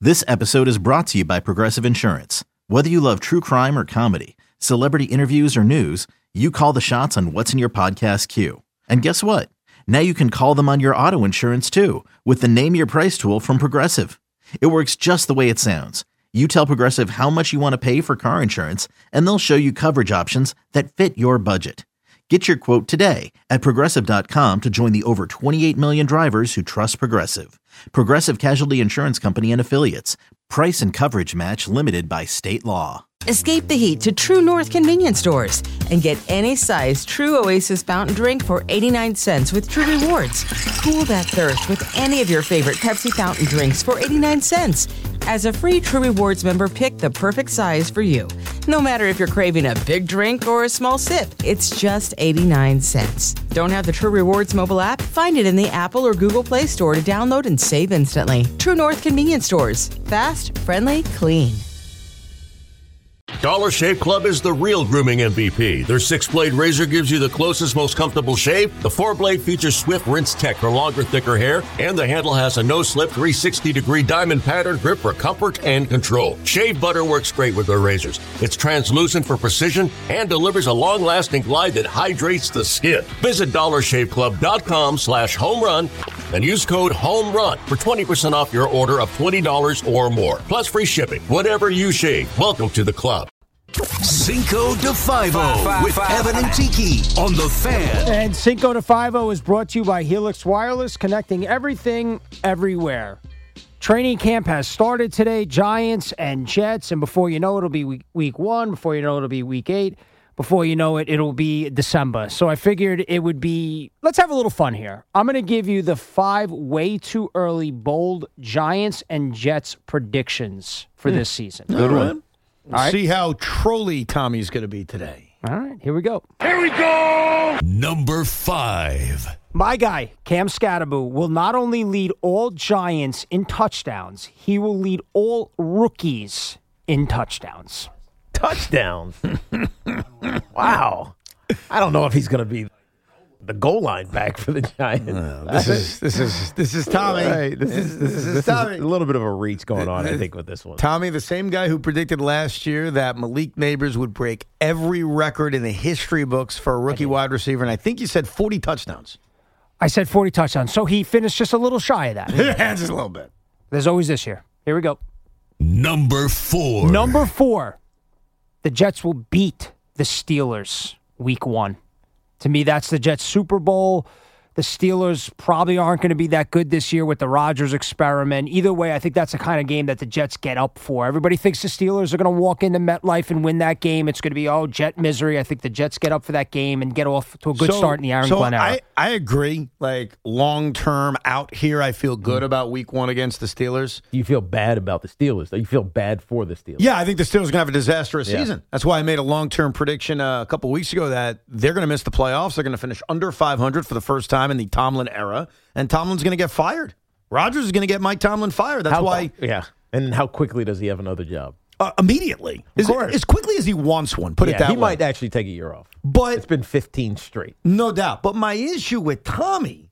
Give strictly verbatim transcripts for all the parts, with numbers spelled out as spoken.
This episode is brought to you by Progressive Insurance. Whether you love true crime or comedy, celebrity interviews or news, you call the shots on what's in your podcast queue. And guess what? Now you can call them on your auto insurance too with the Name Your Price tool from Progressive. It works just the way it sounds. You tell Progressive how much you want to pay for car insurance, and they'll show you coverage options that fit your budget. Get your quote today at Progressive dot com to join the over twenty-eight million drivers who trust Progressive. Progressive Casualty Insurance Company and Affiliates. Price and coverage match limited by state law. Escape the heat to True North convenience stores and get any size True Oasis fountain drink for eighty-nine cents with True Rewards. Cool that thirst with any of your favorite Pepsi fountain drinks for eighty-nine cents. As a free True Rewards member, pick the perfect size for you. No matter if you're craving a big drink or a small sip, it's just eighty-nine cents. Don't have the True Rewards mobile app? Find it in the Apple or Google Play Store to download and save instantly. True North convenience stores. Fast, friendly, clean. Dollar Shave Club is the real grooming M V P. Their six-blade razor gives you the closest, most comfortable shave. The four-blade features Swift Rinse Tech for longer, thicker hair. And the handle has a no-slip three hundred sixty degree diamond pattern grip for comfort and control. Shave butter works great with their razors. It's translucent for precision and delivers a long-lasting glide that hydrates the skin. Visit dollar shave club dot com slash home run and use code HOMERUN for twenty percent off your order of twenty dollars or more. Plus free shipping. Whatever you shave, welcome to the club. Cinco de Five-O with Evan and Tiki on The Fan. And Cinco de Five-O is brought to you by Helix Wireless, connecting everything everywhere. Training camp has started today, Giants and Jets, and before you know it, it'll be week, week one. Before you know it, it'll be week eight. Before you know it, it'll be December. So I figured it would be, let's have a little fun here. I'm going to give you the five way too early bold Giants and Jets predictions for mm. this season. Good one. All right. See how trolly Tommy's going to be today. All right, here we go. Here we go! Number five. My guy, Cam Scatterbo, will not only lead all Giants in touchdowns, he will lead all rookies in touchdowns. Touchdowns? Wow. I don't know if he's going to be the goal line back for the Giants. No, this is this is this is Tommy. Right, this is this, is, this Tommy. is a little bit of a reach going on, I think, with this one. Tommy, the same guy who predicted last year that Malik Neighbors would break every record in the history books for a rookie wide receiver, and I think you said forty touchdowns. I said forty touchdowns, so he finished just a little shy of that. Yeah, just a little bit. There's always this year. Here we go. Number four. Number four. The Jets will beat the Steelers week one. To me, that's the Jets' Super Bowl. The Steelers probably aren't going to be that good this year with the Rodgers experiment. Either way, I think that's the kind of game that the Jets get up for. Everybody thinks the Steelers are going to walk into MetLife and win that game. It's going to be, oh, Jet misery. I think the Jets get up for that game and get off to a good so, start in the Aaron so Glenn era. I, I agree. Like, long-term out here, I feel good mm. about week one against the Steelers. You feel bad about the Steelers, though. You feel bad for the Steelers. Yeah, I think the Steelers are going to have a disastrous yeah. season. That's why I made a long-term prediction uh, a couple weeks ago that they're going to miss the playoffs. They're going to finish under five hundred for the first time in the Tomlin era. And Tomlin's going to get fired. Rodgers is going to get Mike Tomlin fired. That's how, why. Yeah. And how quickly does he have another job? Uh, immediately. As, as quickly as he wants one. Put yeah, it that he way. He might actually take a year off. But it's been fifteen straight. No doubt. But my issue with Tommy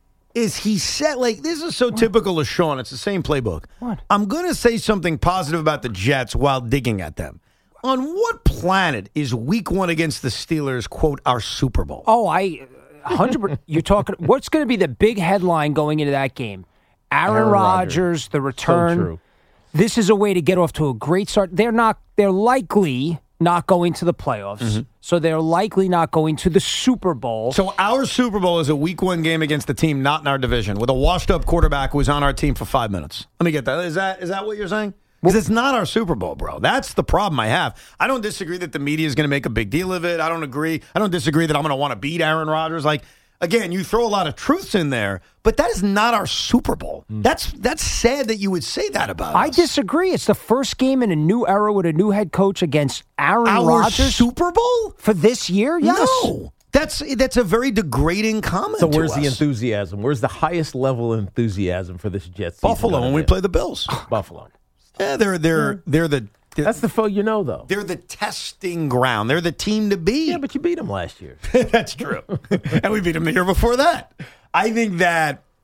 is he said, like, this is so what? typical of Sean. It's the same playbook. What? I'm going to say something positive about the Jets while digging at them. On what planet is week one against the Steelers, quote, our Super Bowl? Oh, I... one hundred percent You're talking. What's going to be the big headline going into that game? Aaron, Aaron Rodgers, the return. So true. This is a way to get off to a great start. They're not. They're likely not going to the playoffs, mm-hmm. so they're likely not going to the Super Bowl. So our Super Bowl is a week one game against the team not in our division with a washed-up quarterback who was on our team for five minutes. Let me get that. Is that is that what you're saying? Because it's not our Super Bowl, bro. That's the problem I have. I don't disagree that the media is going to make a big deal of it. I don't agree. I don't disagree that I'm going to want to beat Aaron Rodgers. Like, again, you throw a lot of truths in there, but that is not our Super Bowl. Mm. That's that's sad that you would say that about I us. disagree. It's the first game in a new era with a new head coach against Aaron our Rodgers. Super Bowl? For this year? Yes. No. That's that's a very degrading comment. So where's to the us. enthusiasm? Where's the highest level of enthusiasm for this Jets season? Buffalo when we play the Bills. Buffalo. Yeah, they're they're they're the they're, that's the foe you know though. They're the testing ground. They're the team to beat. Yeah, but you beat them last year. That's true, and we beat them the year before that. I think that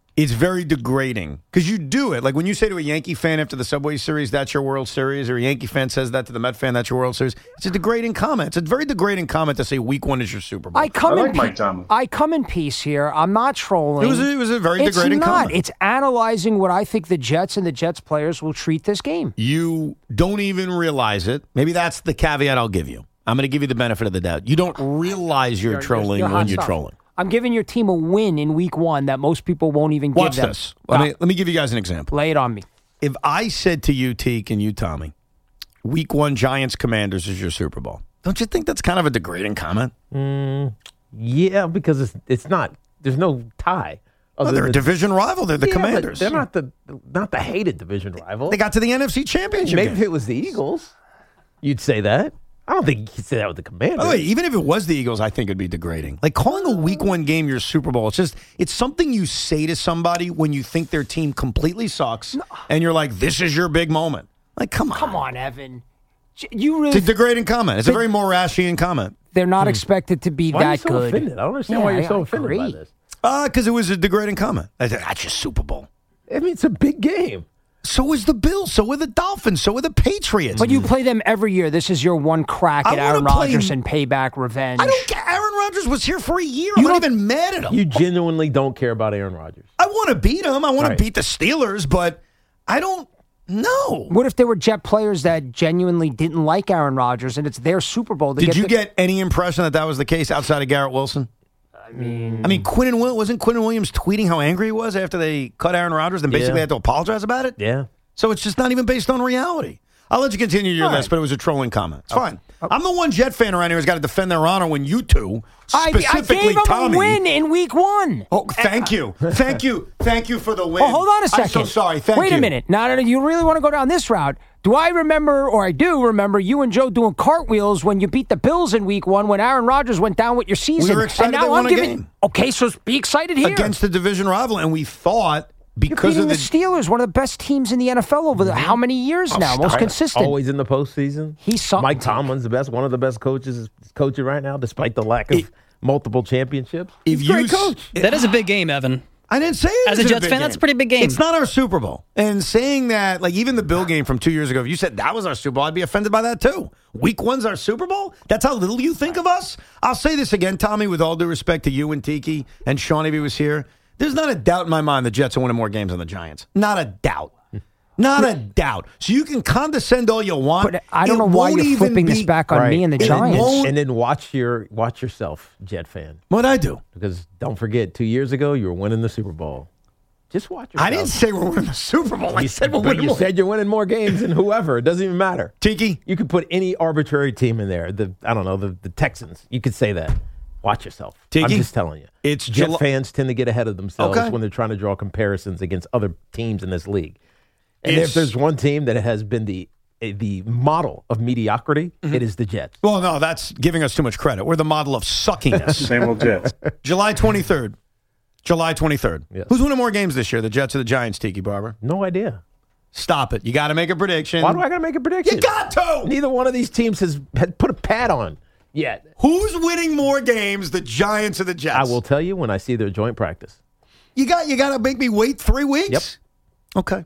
It's very degrading because you do it. Like when you say to a Yankee fan after the Subway Series, that's your World Series, or a Yankee fan says that to the Met fan, that's your World Series. It's a degrading comment. It's a very degrading comment to say week one is your Super Bowl. I come I like in Mike pe- Tomlin. I come in peace here. I'm not trolling. It was a, it was a very it's degrading not. comment. It's analyzing what I think the Jets and the Jets players will treat this game. You don't even realize it. Maybe that's the caveat I'll give you. I'm going to give you the benefit of the doubt. You don't realize you're, You're- trolling you're hot when you're stuff. trolling. I'm giving your team a win in week one that most people won't even Watch give them. this. Let me, let me give you guys an example. Lay it on me. If I said to you, Teak, and you, Tommy, week one Giants Commanders is your Super Bowl, don't you think that's kind of a degrading comment? Mm, yeah, because it's it's not. There's no tie. Well, Other they're a than- division rival. They're the Yeah, but Commanders. They're not the not the hated division rival. They got to the N F C Championship Maybe game. if it was the Eagles, you'd say that. I don't think you'd say that with the Commanders. By the way, even if it was the Eagles, I think it'd be degrading. Like calling a week one game your Super Bowl, it's just it's something you say to somebody when you think their team completely sucks, and you're like, "This is your big moment." Like, come on, Come on, Evan. J- You It's really? a degrading comment. It's a very Morashian comment. They're not expected to be Why are you that so good. offended? I don't understand why Yeah, you're so I offended by agree. this. Uh, because it was a degrading comment. I said, That's your Super Bowl. I mean, it's a big game. So is the Bills. So are the Dolphins. So are the Patriots. But you play them every year. This is your one crack I at wanna Aaron play- Rodgers and payback revenge. I don't care. Aaron Rodgers was here for a year. I'm You not don't- even mad at him. You genuinely don't care about Aaron Rodgers. I want to beat him. I want Right. to beat the Steelers, but I don't know. What if there were Jet players that genuinely didn't like Aaron Rodgers and it's their Super Bowl? To Did get you the- get any impression that that was the case outside of Garrett Wilson? I mean, I mean, Quinn and Will, wasn't Quinn Williams tweeting how angry he was after they cut Aaron Rodgers and basically Yeah. had to apologize about it? Yeah. So it's just not even based on reality. I'll let you continue your All list, right. but it was a trolling comment. It's fine. I'm the one Jet fan around here who's got to defend their honor when you two, I, I specifically gave him Tommy. a win in week one. Oh, thank you. Thank you. Thank you for the win. Oh, hold on a second. I'm so sorry. Thank Wait you. a minute. No, no, no. You really want to go down this route? Do I remember, or I do remember, you and Joe doing cartwheels when you beat the Bills in week one when Aaron Rodgers went down with your season? We were excited and now they won I'm a giving. game. Okay, so be excited here. Against the division rival, and we thought You're because beating of the, the Steelers, one of the best teams in the N F L over the, how many years now? Most Right. consistent. Always in the postseason. He's something. Mike Tomlin's the best, one of the best coaches is coaching right now, despite the lack of It- multiple championships. if He's a you great coach. That is a big game, Evan. I didn't say it As was a Jets big fan, game. that's a pretty big game. It's not our Super Bowl. And saying that, like even the Bill game from two years ago, if you said that was our Super Bowl, I'd be offended by that too. Week one's our Super Bowl? That's how little you think of us? I'll say this again, Tommy, with all due respect to you and Tiki and Sean if he was here. There's not a doubt in my mind the Jets are winning more games than the Giants. Not a doubt. Not a doubt. So you can condescend all you want. But I don't It know why won't you're even flipping this be- back on Right. me and the It Giants. won't- And then watch your watch yourself, Jet fan. What'd I do? Because don't forget, two years ago you were winning the Super Bowl. Just watch yourself. I didn't say we're winning the Super Bowl. I You said we're but winning you more. said you're winning more games than whoever. It doesn't even matter. Tiki? You could put any arbitrary team in there. The I don't know the, the Texans. You could say that. Watch yourself. Tiki? I'm just telling you. It's Jet July- fans tend to get ahead of themselves Okay. when they're trying to draw comparisons against other teams in this league. And It's- if there's one team that has been the the model of mediocrity, Mm-hmm. it is the Jets. Well, no, that's giving us too much credit. We're the model of suckiness. Same old Jets. July twenty-third. July twenty-third. Yes. Who's winning more games this year, the Jets or the Giants, Tiki Barber? No idea. Stop it. You got to make a prediction. Why do I got to make a prediction? You got to! Neither one of these teams has, has put a pad on yet. Who's winning more games, the Giants or the Jets? I will tell you when I see their joint practice. You got you got to make me wait three weeks? Yep. Okay.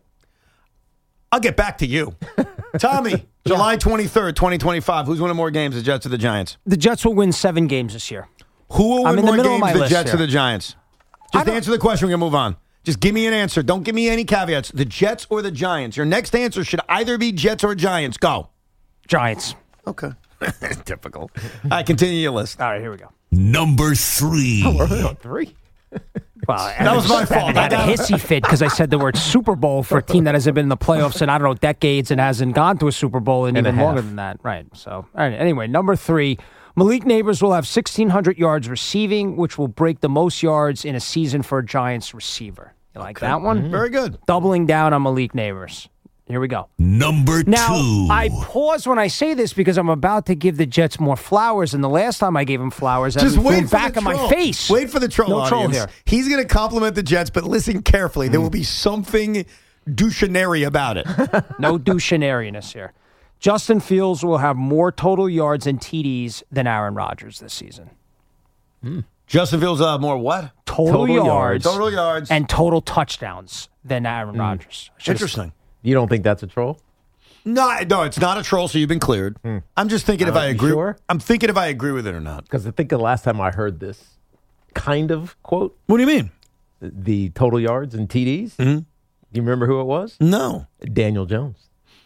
I'll get back to you. Tommy, July twenty-third, twenty twenty-five. Who's winning more games, the Jets or the Giants? The Jets will win seven games this year. Who will I'm win in the more middle of games, my the list Jets here. or the Giants? I Just don't- answer the question. We're going to move on. Just give me an answer. Don't give me any caveats. The Jets or the Giants? Your next answer should either be Jets or Giants. Go. Giants. Okay. Typical. All right, continue your list. All right, here we go. Number three. Three. Well, That was my fault. I had a hissy fit because I said the word Super Bowl for a team that hasn't been in the playoffs in, I don't know, decades and hasn't gone to a Super Bowl in And a even longer half. than that. Right. So, all right. Anyway, number three, Malik Neighbors will have sixteen hundred yards receiving, which will break the most yards in a season for a Giants receiver. You like that one? Very good. Doubling down on Malik Neighbors. Here we go. Number Now, two. I pause when I say this because I'm about to give the Jets more flowers than the last time I gave them flowers. Just Evan threw wait them for back the in troll. my face. Wait for the troll No troll audience. here. He's going to compliment the Jets, but listen carefully. Mm. There will be something douchenary about it. No douchenariness here. Justin Fields will have more total yards and T Ds than Aaron Rodgers this season. Justin Fields will have more what? Total, Total yards, yards. Total yards. and total touchdowns than Aaron Rodgers. Interesting. You don't think that's a troll? No, no, it's not a troll, so you've been cleared. I'm just thinking if Uh, I you agree. sure? I'm thinking if I agree with it or not. Because I think the last time I heard this kind of quote, What do you mean? the total yards and T Ds, Mm-hmm. do you remember who it was? No. Daniel Jones.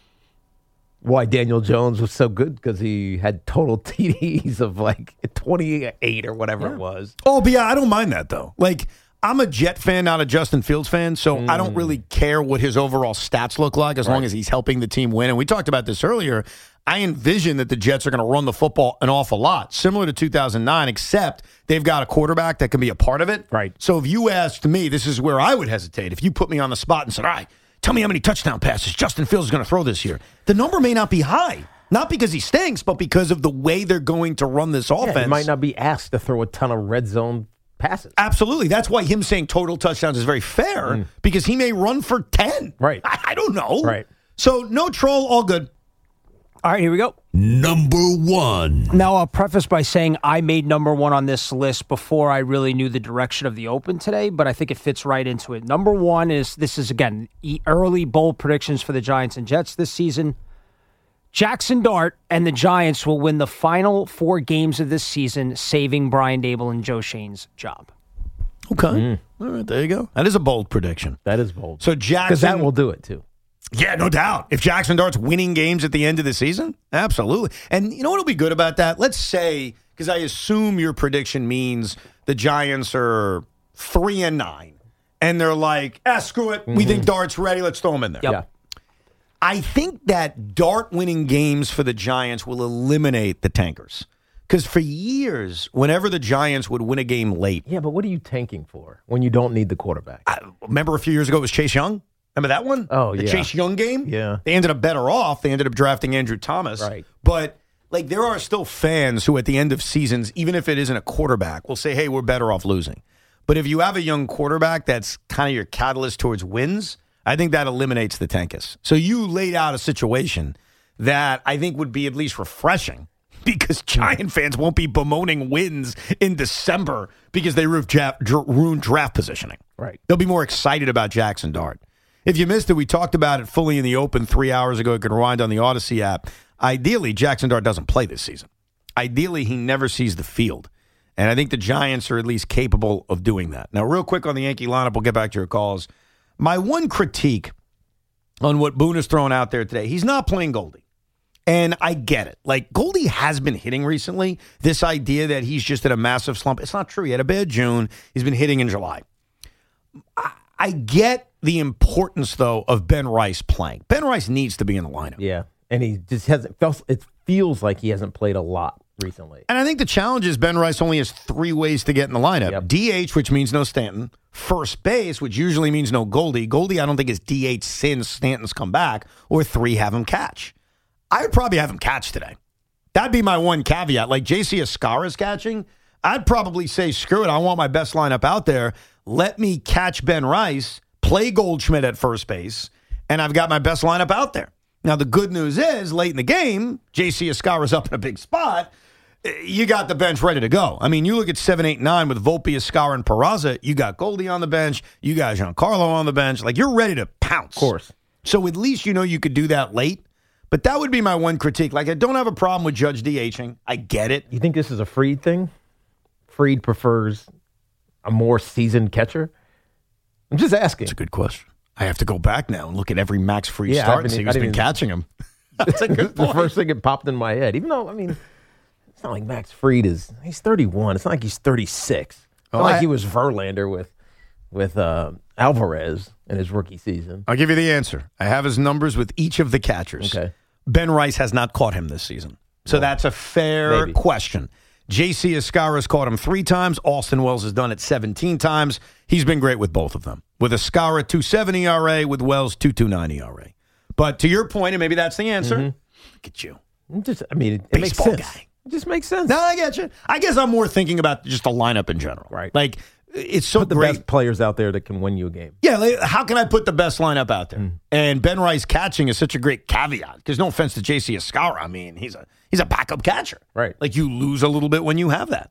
Why Daniel Jones was so good? Because he had total T Ds of like twenty-eight or whatever it was. Oh, but yeah, I don't mind that, though. Like, I'm a Jet fan, not a Justin Fields fan, so I don't really care what his overall stats look like as long as he's helping the team win. And we talked about this earlier. I envision that the Jets are going to run the football an awful lot, similar to two thousand nine, except they've got a quarterback that can be a part of it. Right. So if you asked me, this is where I would hesitate. If you put me on the spot and said, all right, tell me how many touchdown passes Justin Fields is going to throw this year, the number may not be high. Not because he stinks, but because of the way they're going to run this offense. Yeah, he might not be asked to throw a ton of red zone passes. Absolutely. That's why him saying total touchdowns is very fair because he may run for ten. Right. I, I don't know. Right. So no troll, all good. All right, here we go. Number one. Now, I'll preface by saying I made number one on this list before I really knew the direction of the Open today, but I think it fits right into it. Number one is, this is, again, e- early bold predictions for the Giants and Jets this season. Jackson Dart and the Giants will win the final four games of this season, saving Brian Dable and Joe Shane's job. Okay. All right, there you go. That is a bold prediction. That is bold. So Jackson. Because that will do it, too. Yeah, no doubt. If Jackson Dart's winning games at the end of the season, absolutely. And you know what'll be good about that? Let's say, because I assume your prediction means the Giants are three and nine, and they're like, ah, screw it. We think Dart's ready. Let's throw him in there. Yep. Yeah. I think that Dart winning games for the Giants will eliminate the tankers. Because for years, whenever the Giants would win a game late, Yeah, but what are you tanking for when you don't need the quarterback? I, remember a few years ago it was Chase Young? Remember that one? Oh, the yeah. Chase Young game? Yeah. They ended up better off. They ended up drafting Andrew Thomas. Right. But, like, there are still fans who at the end of seasons, even if it isn't a quarterback, will say, hey, we're better off losing. But if you have a young quarterback that's kind of your catalyst towards wins, I think that eliminates the tankus. So you laid out a situation that I think would be at least refreshing because Giant fans won't be bemoaning wins in December because they ruined draft, ruined draft positioning. Right. They'll be more excited about Jackson Dart. If you missed it, we talked about it fully in the Open three hours ago. You can rewind on the Odyssey app. Ideally, Jackson Dart doesn't play this season. Ideally, he never sees the field. And I think the Giants are at least capable of doing that. Now, real quick on the Yankee lineup, we'll get back to your calls. My one critique on what Boone is throwing out there today, he's not playing Goldie. And I get it. Like, Goldie has been hitting recently. This idea that he's just in a massive slump, it's not true. He had a bad June. He's been hitting in July. I, I get the importance, though, of Ben Rice playing. Ben Rice needs to be in the lineup. Yeah. And he just hasn't, it feels like he hasn't played a lot recently. And I think the challenge is Ben Rice only has three ways to get in the lineup. Yep. D H, which means no Stanton. First base, which usually means no Goldie. Goldie, I don't think is D H since Stanton's come back. Or three, have him catch. I would probably have him catch today. That'd be my one caveat. Like J C Escara's catching, I'd probably say, screw it, I want my best lineup out there. Let me catch Ben Rice, play Goldschmidt at first base, and I've got my best lineup out there. Now, the good news is, late in the game, J C Escara's up in a big spot. You got the bench ready to go. I mean, you look at seven, eight, nine with Volpe, Escara, and Peraza. You got Goldie on the bench. You got Giancarlo on the bench. Like, you're ready to pounce. Of course. So at least you know you could do that late. But that would be my one critique. Like, I don't have a problem with Judge DHing. I get it. You think this is a Fried thing? Fried prefers a more seasoned catcher? I'm just asking. That's a good question. I have to go back now and look at every Max Fried Yeah, I start and haven't- see I who's didn't been even- catching him. That's a good the point. first thing that popped in my head. Even though, I mean, it's not like Max Fried is, he's thirty-one. It's not like he's thirty-six. It's not Oh, like I- he was Verlander with with uh, Alvarez in his rookie season. I'll give you the answer. I have his numbers with each of the catchers. Okay. Ben Rice has not caught him this season. So that's a fair maybe. question. J C Escara's caught him three times. Austin Wells has done it seventeen times. He's been great with both of them. With Escara, two point seven E R A. With Wells, two point two nine E R A. But to your point, and maybe that's the answer, look at you. It Just, I mean, it, it makes Baseball sense. guy. It just makes sense. No, I get you. I guess I'm more thinking about just the lineup in general. Right. Like, it's so Put the great. best players out there that can win you a game. Yeah, like, how can I put the best lineup out there? And Ben Rice catching is such a great caveat. Because no offense to J C Escara, I mean, he's a he's a backup catcher. Right. Like, you lose a little bit when you have that.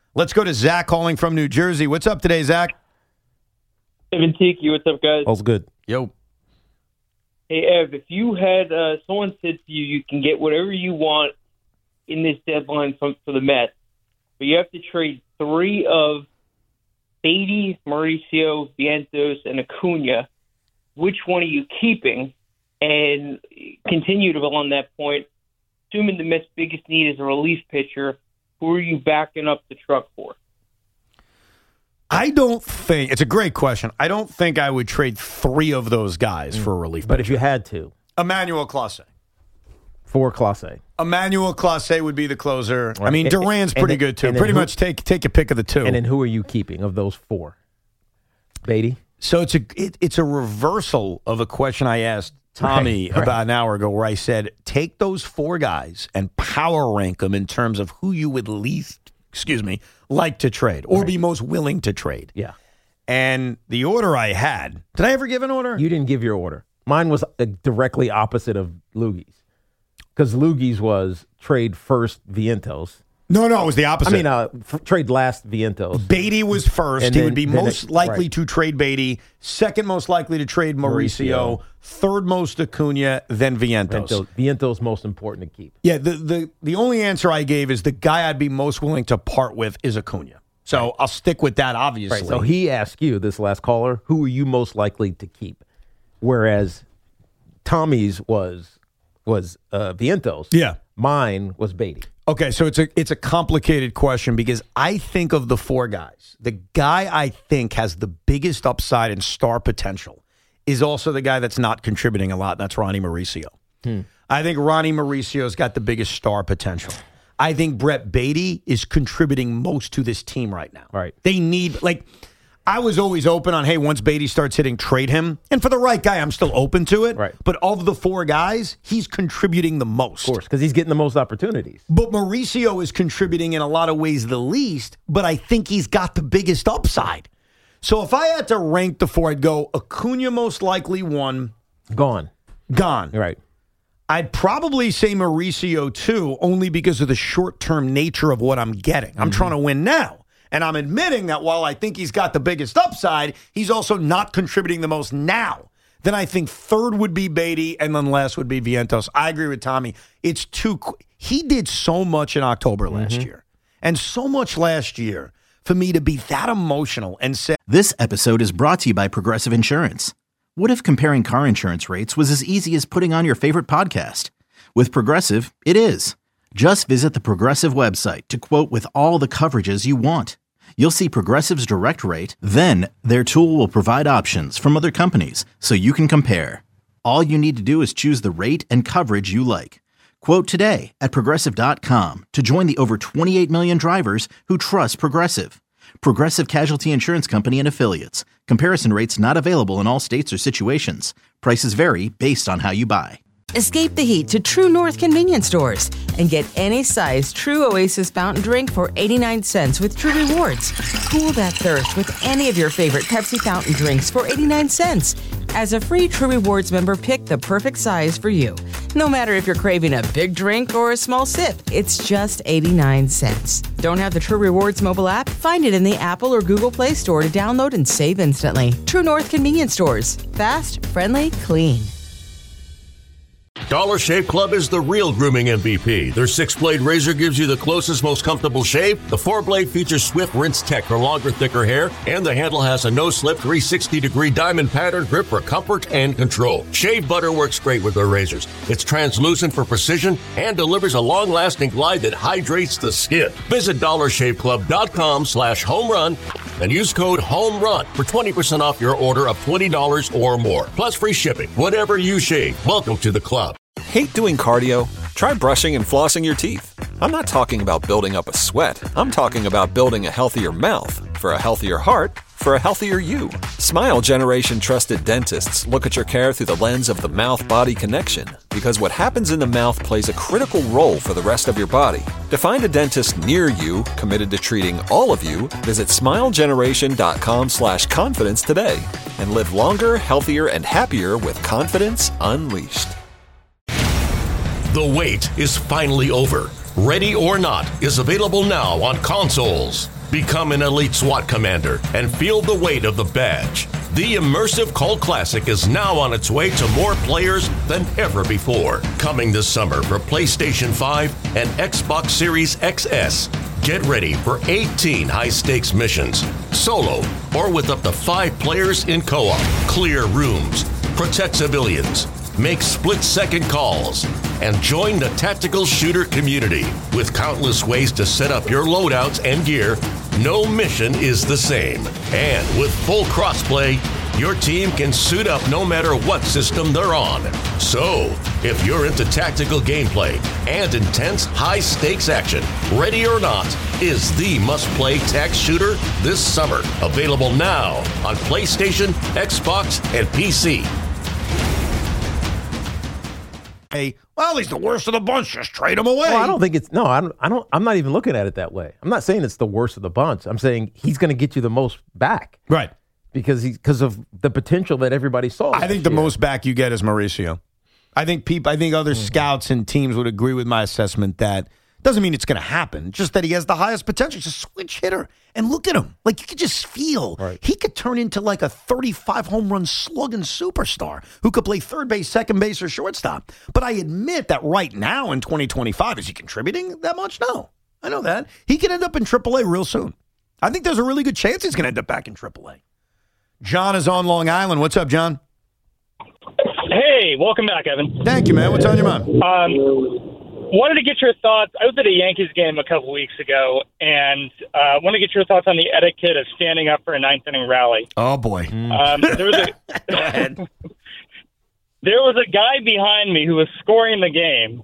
Let's go to Zach calling from New Jersey. What's up today, Zach? Evan Tiki, what's up, guys? All's good. Yo. Hey, Ev, if you had uh, someone said to you, you can get whatever you want in this deadline for, for the Mets, but you have to trade three of Beatty, Mauricio, Vientos, and Acuna, which one are you keeping? And continue to on that point, assuming the Mets' biggest need is a relief pitcher, who are you backing up the truck for? I don't think it's a great question. I don't think I would trade three of those guys for a relief. But pitcher. if you had to, Emmanuel Clase. for Clase. Emmanuel Clase would be the closer. Right. I mean, And- Duran's and pretty then- good too. and then Pretty who- much take take a pick of the two. And then who are you keeping of those four? Beatty? So it's a it, it's a reversal of a question I asked Tommy Right, right. about an hour ago, where I said, take those four guys and power rank them in terms of who you would least, excuse me, like to trade or Right. be most willing to trade. Yeah. And the order I had, did I ever give an order? You didn't give your order. Mine was uh, directly opposite of Loogie's. Because Loogie's was trade first Vientos. No, no, it was the opposite. I mean, uh, f- trade last Vientos. Beatty was first. And he then- would be then most it- likely right. to trade Beatty. Second most likely to trade Mauricio. Mauricio. Third most Acuna, then Vientos. Vientos. Vientos most important to keep. Yeah, the, the the only answer I gave is the guy I'd be most willing to part with is Acuna. So right. I'll stick with that, obviously. Right. So he asked you, this last caller, who are you most likely to keep? Whereas Tommy's was was uh, Vientos. Yeah. Mine was Beatty. Okay, so it's a it's a complicated question because I think of the four guys. The guy I think has the biggest upside and star potential is also the guy that's not contributing a lot. That's Ronnie Mauricio. Hmm. I think Ronnie Mauricio's got the biggest star potential. I think Brett Beatty is contributing most to this team right now. Right. They need, like, I was always open on, hey, once Beatty starts hitting, trade him. And for the right guy, I'm still open to it. Right. But of the four guys, he's contributing the most. Of course, because he's getting the most opportunities. But Mauricio is contributing in a lot of ways the least, but I think he's got the biggest upside. So if I had to rank the four, I'd go Acuna most likely one. Gone. Gone. Right. I'd probably say Mauricio two, only because of the short-term nature of what I'm getting. I'm mm-hmm. trying to win now. And I'm admitting that while I think he's got the biggest upside, he's also not contributing the most now. Then I think third would be Beatty, and then last would be Vientos. I agree with Tommy. It's too qu- he did so much in October last mm-hmm. year, and so much last year for me to be that emotional and say. This episode is brought to you by Progressive Insurance. What if comparing car insurance rates was as easy as putting on your favorite podcast? With Progressive, it is. Just visit the Progressive website to quote with all the coverages you want. You'll see Progressive's direct rate, then their tool will provide options from other companies so you can compare. All you need to do is choose the rate and coverage you like. Quote today at Progressive dot com to join the over twenty-eight million drivers who trust Progressive. Progressive Casualty Insurance Company and Affiliates. Comparison rates not available in all states or situations. Prices vary based on how you buy. Escape the heat to True North convenience stores and get any size True Oasis fountain drink for eighty-nine cents with True Rewards. Cool that thirst with any of your favorite Pepsi fountain drinks for eighty-nine cents. As a free True Rewards member, pick the perfect size for you. No matter if you're craving a big drink or a small sip, it's just eighty-nine cents. Don't have the True Rewards mobile app? Find it in the Apple or Google Play Store to download and save instantly. True North convenience stores. Fast, friendly, clean. Dollar Shave Club is the real grooming M V P. Their six-blade razor gives you the closest, most comfortable shave. The four-blade features Swift Rinse Tech for longer, thicker hair, and the handle has a no-slip three sixty degree diamond pattern grip for comfort and control. Shave butter works great with their razors. It's translucent for precision and delivers a long-lasting glide that hydrates the skin. Visit dollar shave club dot com slash home run and use code HOMERUN for twenty percent off your order of twenty dollars or more. Plus free shipping. Whatever you shave, welcome to the club. Hate doing cardio? Try brushing and flossing your teeth. I'm not talking about building up a sweat. I'm talking about building a healthier mouth. For a healthier heart, for a healthier you. Smile Generation trusted dentists look at your care through the lens of the mouth-body connection, because what happens in the mouth plays a critical role for the rest of your body. To find a dentist near you committed to treating all of you, visit smile generation dot com slash confidence today and live longer, healthier, and happier with confidence unleashed. The wait is finally over. Ready or Not is available now on consoles. Become an elite SWAT commander and feel the weight of the badge. The immersive Cult Classic is now on its way to more players than ever before. Coming this summer for PlayStation five and Xbox Series X S. Get ready for eighteen high-stakes missions, solo or with up to five players in co-op. Clear rooms, protect civilians, make split-second calls, and join the tactical shooter community. With countless ways to set up your loadouts and gear, no mission is the same. And with full crossplay, your team can suit up no matter what system they're on. So, if you're into tactical gameplay and intense high-stakes action, Ready or Not is the must-play tac shooter this summer. Available now on PlayStation, Xbox, and P C. Hey, well, he's the worst of the bunch. Just trade him away. Well, I don't think it's no. I don't. I don't. I'm not even looking at it that way. I'm not saying it's the worst of the bunch. I'm saying he's going to get you the most back, right? Because he because of the potential that everybody saw. I think the year. most back you get is Mauricio. I think people. I think other mm-hmm. scouts and teams would agree with my assessment that doesn't mean it's going to happen. Just that he has the highest potential. He's a switch hitter, and look at him. Like you could just feel right. he could turn into like a thirty-five home run slugging superstar who could play third base, second base, or shortstop. But I admit that right now in twenty twenty-five, is he contributing that much? No, I know that he could end up in triple A real soon. I think there's a really good chance he's going to end up back in triple A. John is on Long Island. What's up, John? Hey, welcome back, Evan. Thank you, man. What's on your mind? Um, wanted to get your thoughts. I was at a Yankees game a couple weeks ago, and uh, want to get your thoughts on the etiquette of standing up for a ninth inning rally. Oh boy! Um, there was a Go ahead. There was a guy behind me who was scoring the game,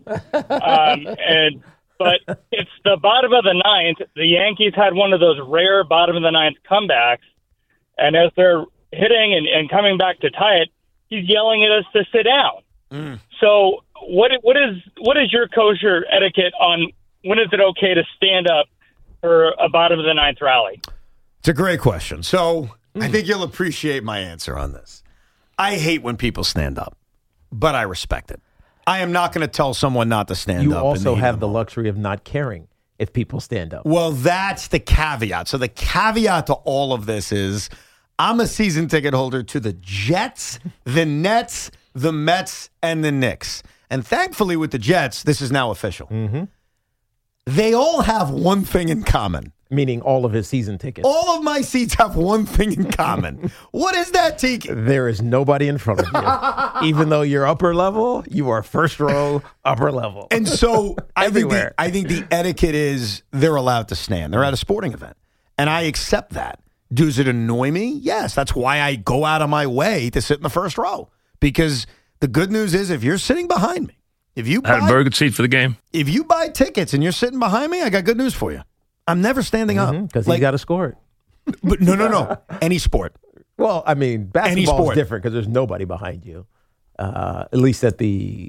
um, and but it's the bottom of the ninth. The Yankees had one of those rare bottom of the ninth comebacks, and as they're hitting and, and coming back to tie it, he's yelling at us to sit down. Mm. So what what is what is your kosher etiquette on when is it okay to stand up for a bottom of the ninth rally? It's a great question. So mm. I think you'll appreciate my answer on this. I hate when people stand up, but I respect it. I am not going to tell someone not to stand you up. You also the have the luxury of not caring if people stand up. Well, that's the caveat. So the caveat to all of this is I'm a season ticket holder to the Jets, the Nets, the Mets, and the Knicks. And thankfully with the Jets, this is now official. Mm-hmm. They all have one thing in common. Meaning all of his season tickets. All of my seats have one thing in common. What is that, Tiki? There is nobody in front of you. Even though you're upper level, you are first row, upper level. And so I think the, I think the etiquette is they're allowed to stand. They're at a sporting event. And I accept that. Does it annoy me? Yes. That's why I go out of my way to sit in the first row. Because the good news is if you're sitting behind me, if you buy, I had a very good seat for the game. If you buy tickets and you're sitting behind me, I got good news for you. I'm never standing mm-hmm, up. Because like, you got to score it. But no, no, no. Any sport. Well, I mean, basketball is different because there's nobody behind you. Uh, at least at the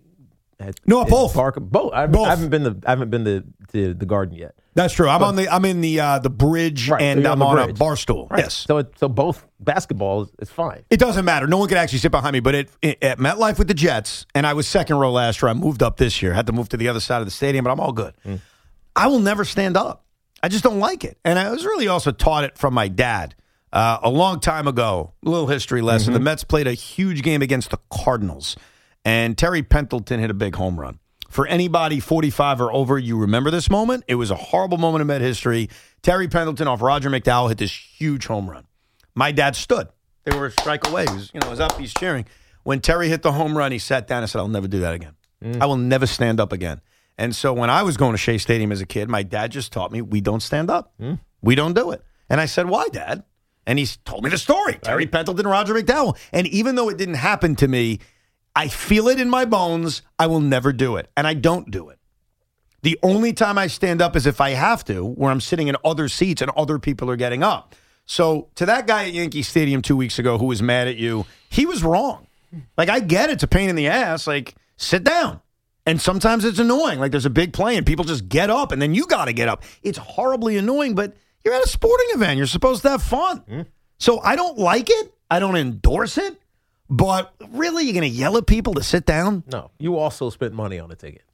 at, no, at both. Park, both. I, both. I haven't been the I haven't been to, to the Garden yet. That's true. I'm but, on the I'm in the uh, the bridge right, and so I'm on, on bridge. a bar stool. Right. Yes. So it, so both basketballs is fine. It doesn't matter. No one could actually sit behind me. But it, it, at MetLife with the Jets, and I was second row last year. I moved up this year. Had to move to the other side of the stadium, but I'm all good. Mm. I will never stand up. I just don't like it. And I was really also taught it from my dad uh, a long time ago. A little history lesson. Mm-hmm. The Mets played a huge game against the Cardinals, and Terry Pendleton hit a big home run. For anybody forty-five or over, you remember this moment? It was a horrible moment in Met history. Terry Pendleton off Roger McDowell hit this huge home run. My dad stood. They were a strike away. He was, you know, was up. He's cheering. When Terry hit the home run, he sat down and said, I'll never do that again. Mm. I will never stand up again. And so when I was going to Shea Stadium as a kid, my dad just taught me we don't stand up. Mm. We don't do it. And I said, why, Dad? And he told me the story. Terry Pendleton, Roger McDowell. And even though it didn't happen to me, I feel it in my bones. I will never do it. And I don't do it. The only time I stand up is if I have to, where I'm sitting in other seats and other people are getting up. So to that guy at Yankee Stadium two weeks ago who was mad at you, he was wrong. Like, I get it. It's a pain in the ass. Like, sit down. And sometimes it's annoying. Like, there's a big play and people just get up and then you got to get up. It's horribly annoying, but you're at a sporting event. You're supposed to have fun. Mm. So I don't like it. I don't endorse it. But really, you're going to yell at people to sit down? No. You also spent money on a ticket.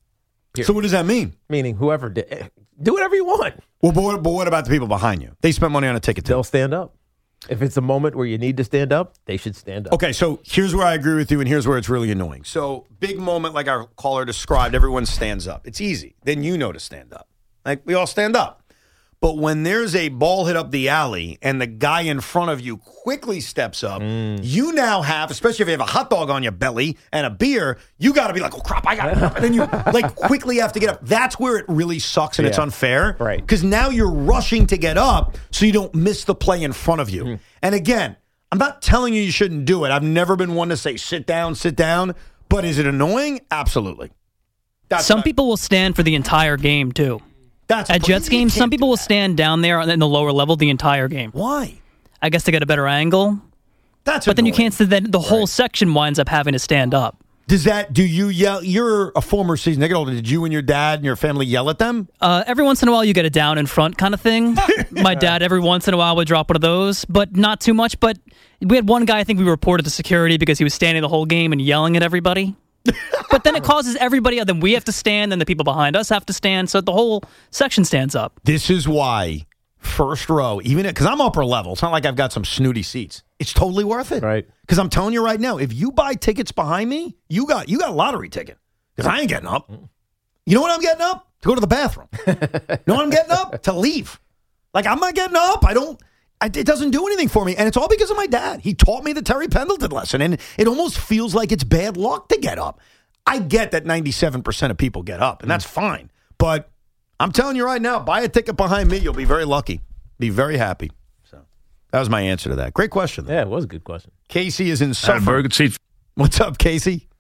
Period. So what does that mean? Meaning whoever did, do whatever you want. Well, but what, but what about the people behind you? They spent money on a ticket. They'll stand up. If it's a moment where you need to stand up, they should stand up. Okay, so here's where I agree with you, and here's where it's really annoying. So big moment like our caller described, everyone stands up. It's easy. Then you know to stand up. Like, we all stand up. But when there's a ball hit up the alley and the guy in front of you quickly steps up, mm. you now have, especially if you have a hot dog on your belly and a beer, you got to be like, oh, crap, I got it. And then you like quickly have to get up. That's where it really sucks and yeah. it's unfair. Right. Because now you're rushing to get up so you don't miss the play in front of you. Mm. And again, I'm not telling you you shouldn't do it. I've never been one to say sit down, sit down. But is it annoying? Absolutely. That's Some people I, will stand for the entire game, too. That's At Jets games, some people will stand down there in the lower level the entire game. Why? I guess to get a better angle. That's But annoying. then you can't. Then the whole right. section winds up having to stand up. Does that? Do you yell? You're a former season ticket holder. Did you and your dad and your family yell at them? Uh, every once in a while, you get a down in front kind of thing. My dad, every once in a while, would drop one of those, but not too much. But we had one guy. I think we reported to security because he was standing the whole game and yelling at everybody. But then it causes everybody, then we have to stand, then the people behind us have to stand, so the whole section stands up. This is why first row, even because I'm upper level, it's not like I've got some snooty seats. It's totally worth it. Right. Because I'm telling you right now, if you buy tickets behind me, you got you got a lottery ticket. Because I ain't getting up. You know what I'm getting up? To go to the bathroom. You know what I'm getting up? To leave. Like, I'm not getting up. I don't. I, it doesn't do anything for me, and it's all because of my dad. He taught me the Terry Pendleton lesson, and it almost feels like it's bad luck to get up. I get that ninety-seven percent of people get up, and that's fine. But I'm telling you right now, buy a ticket behind me. You'll be very lucky. Be very happy. So that was my answer to that. Great question, though. Yeah, it was a good question. Casey is in Suffolk. Very good seat. What's up, Casey?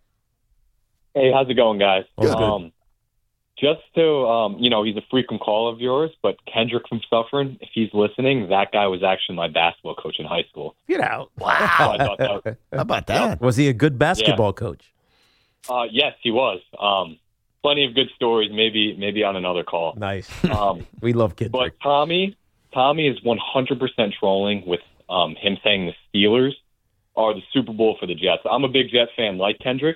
Hey, how's it going, guys? Good. Um, just to, um, you know, he's a frequent caller of yours, but Kendrick from Suffern, if he's listening, that guy was actually my basketball coach in high school. Get out. Wow. So I thought that, How about that? Was he a good basketball yeah. coach? Uh, yes, he was. Um, plenty of good stories, maybe maybe on another call. Nice. Um, we love Kendrick. But Tommy, Tommy is one hundred percent trolling with um, him saying the Steelers are the Super Bowl for the Jets. I'm a big Jet fan like Kendrick.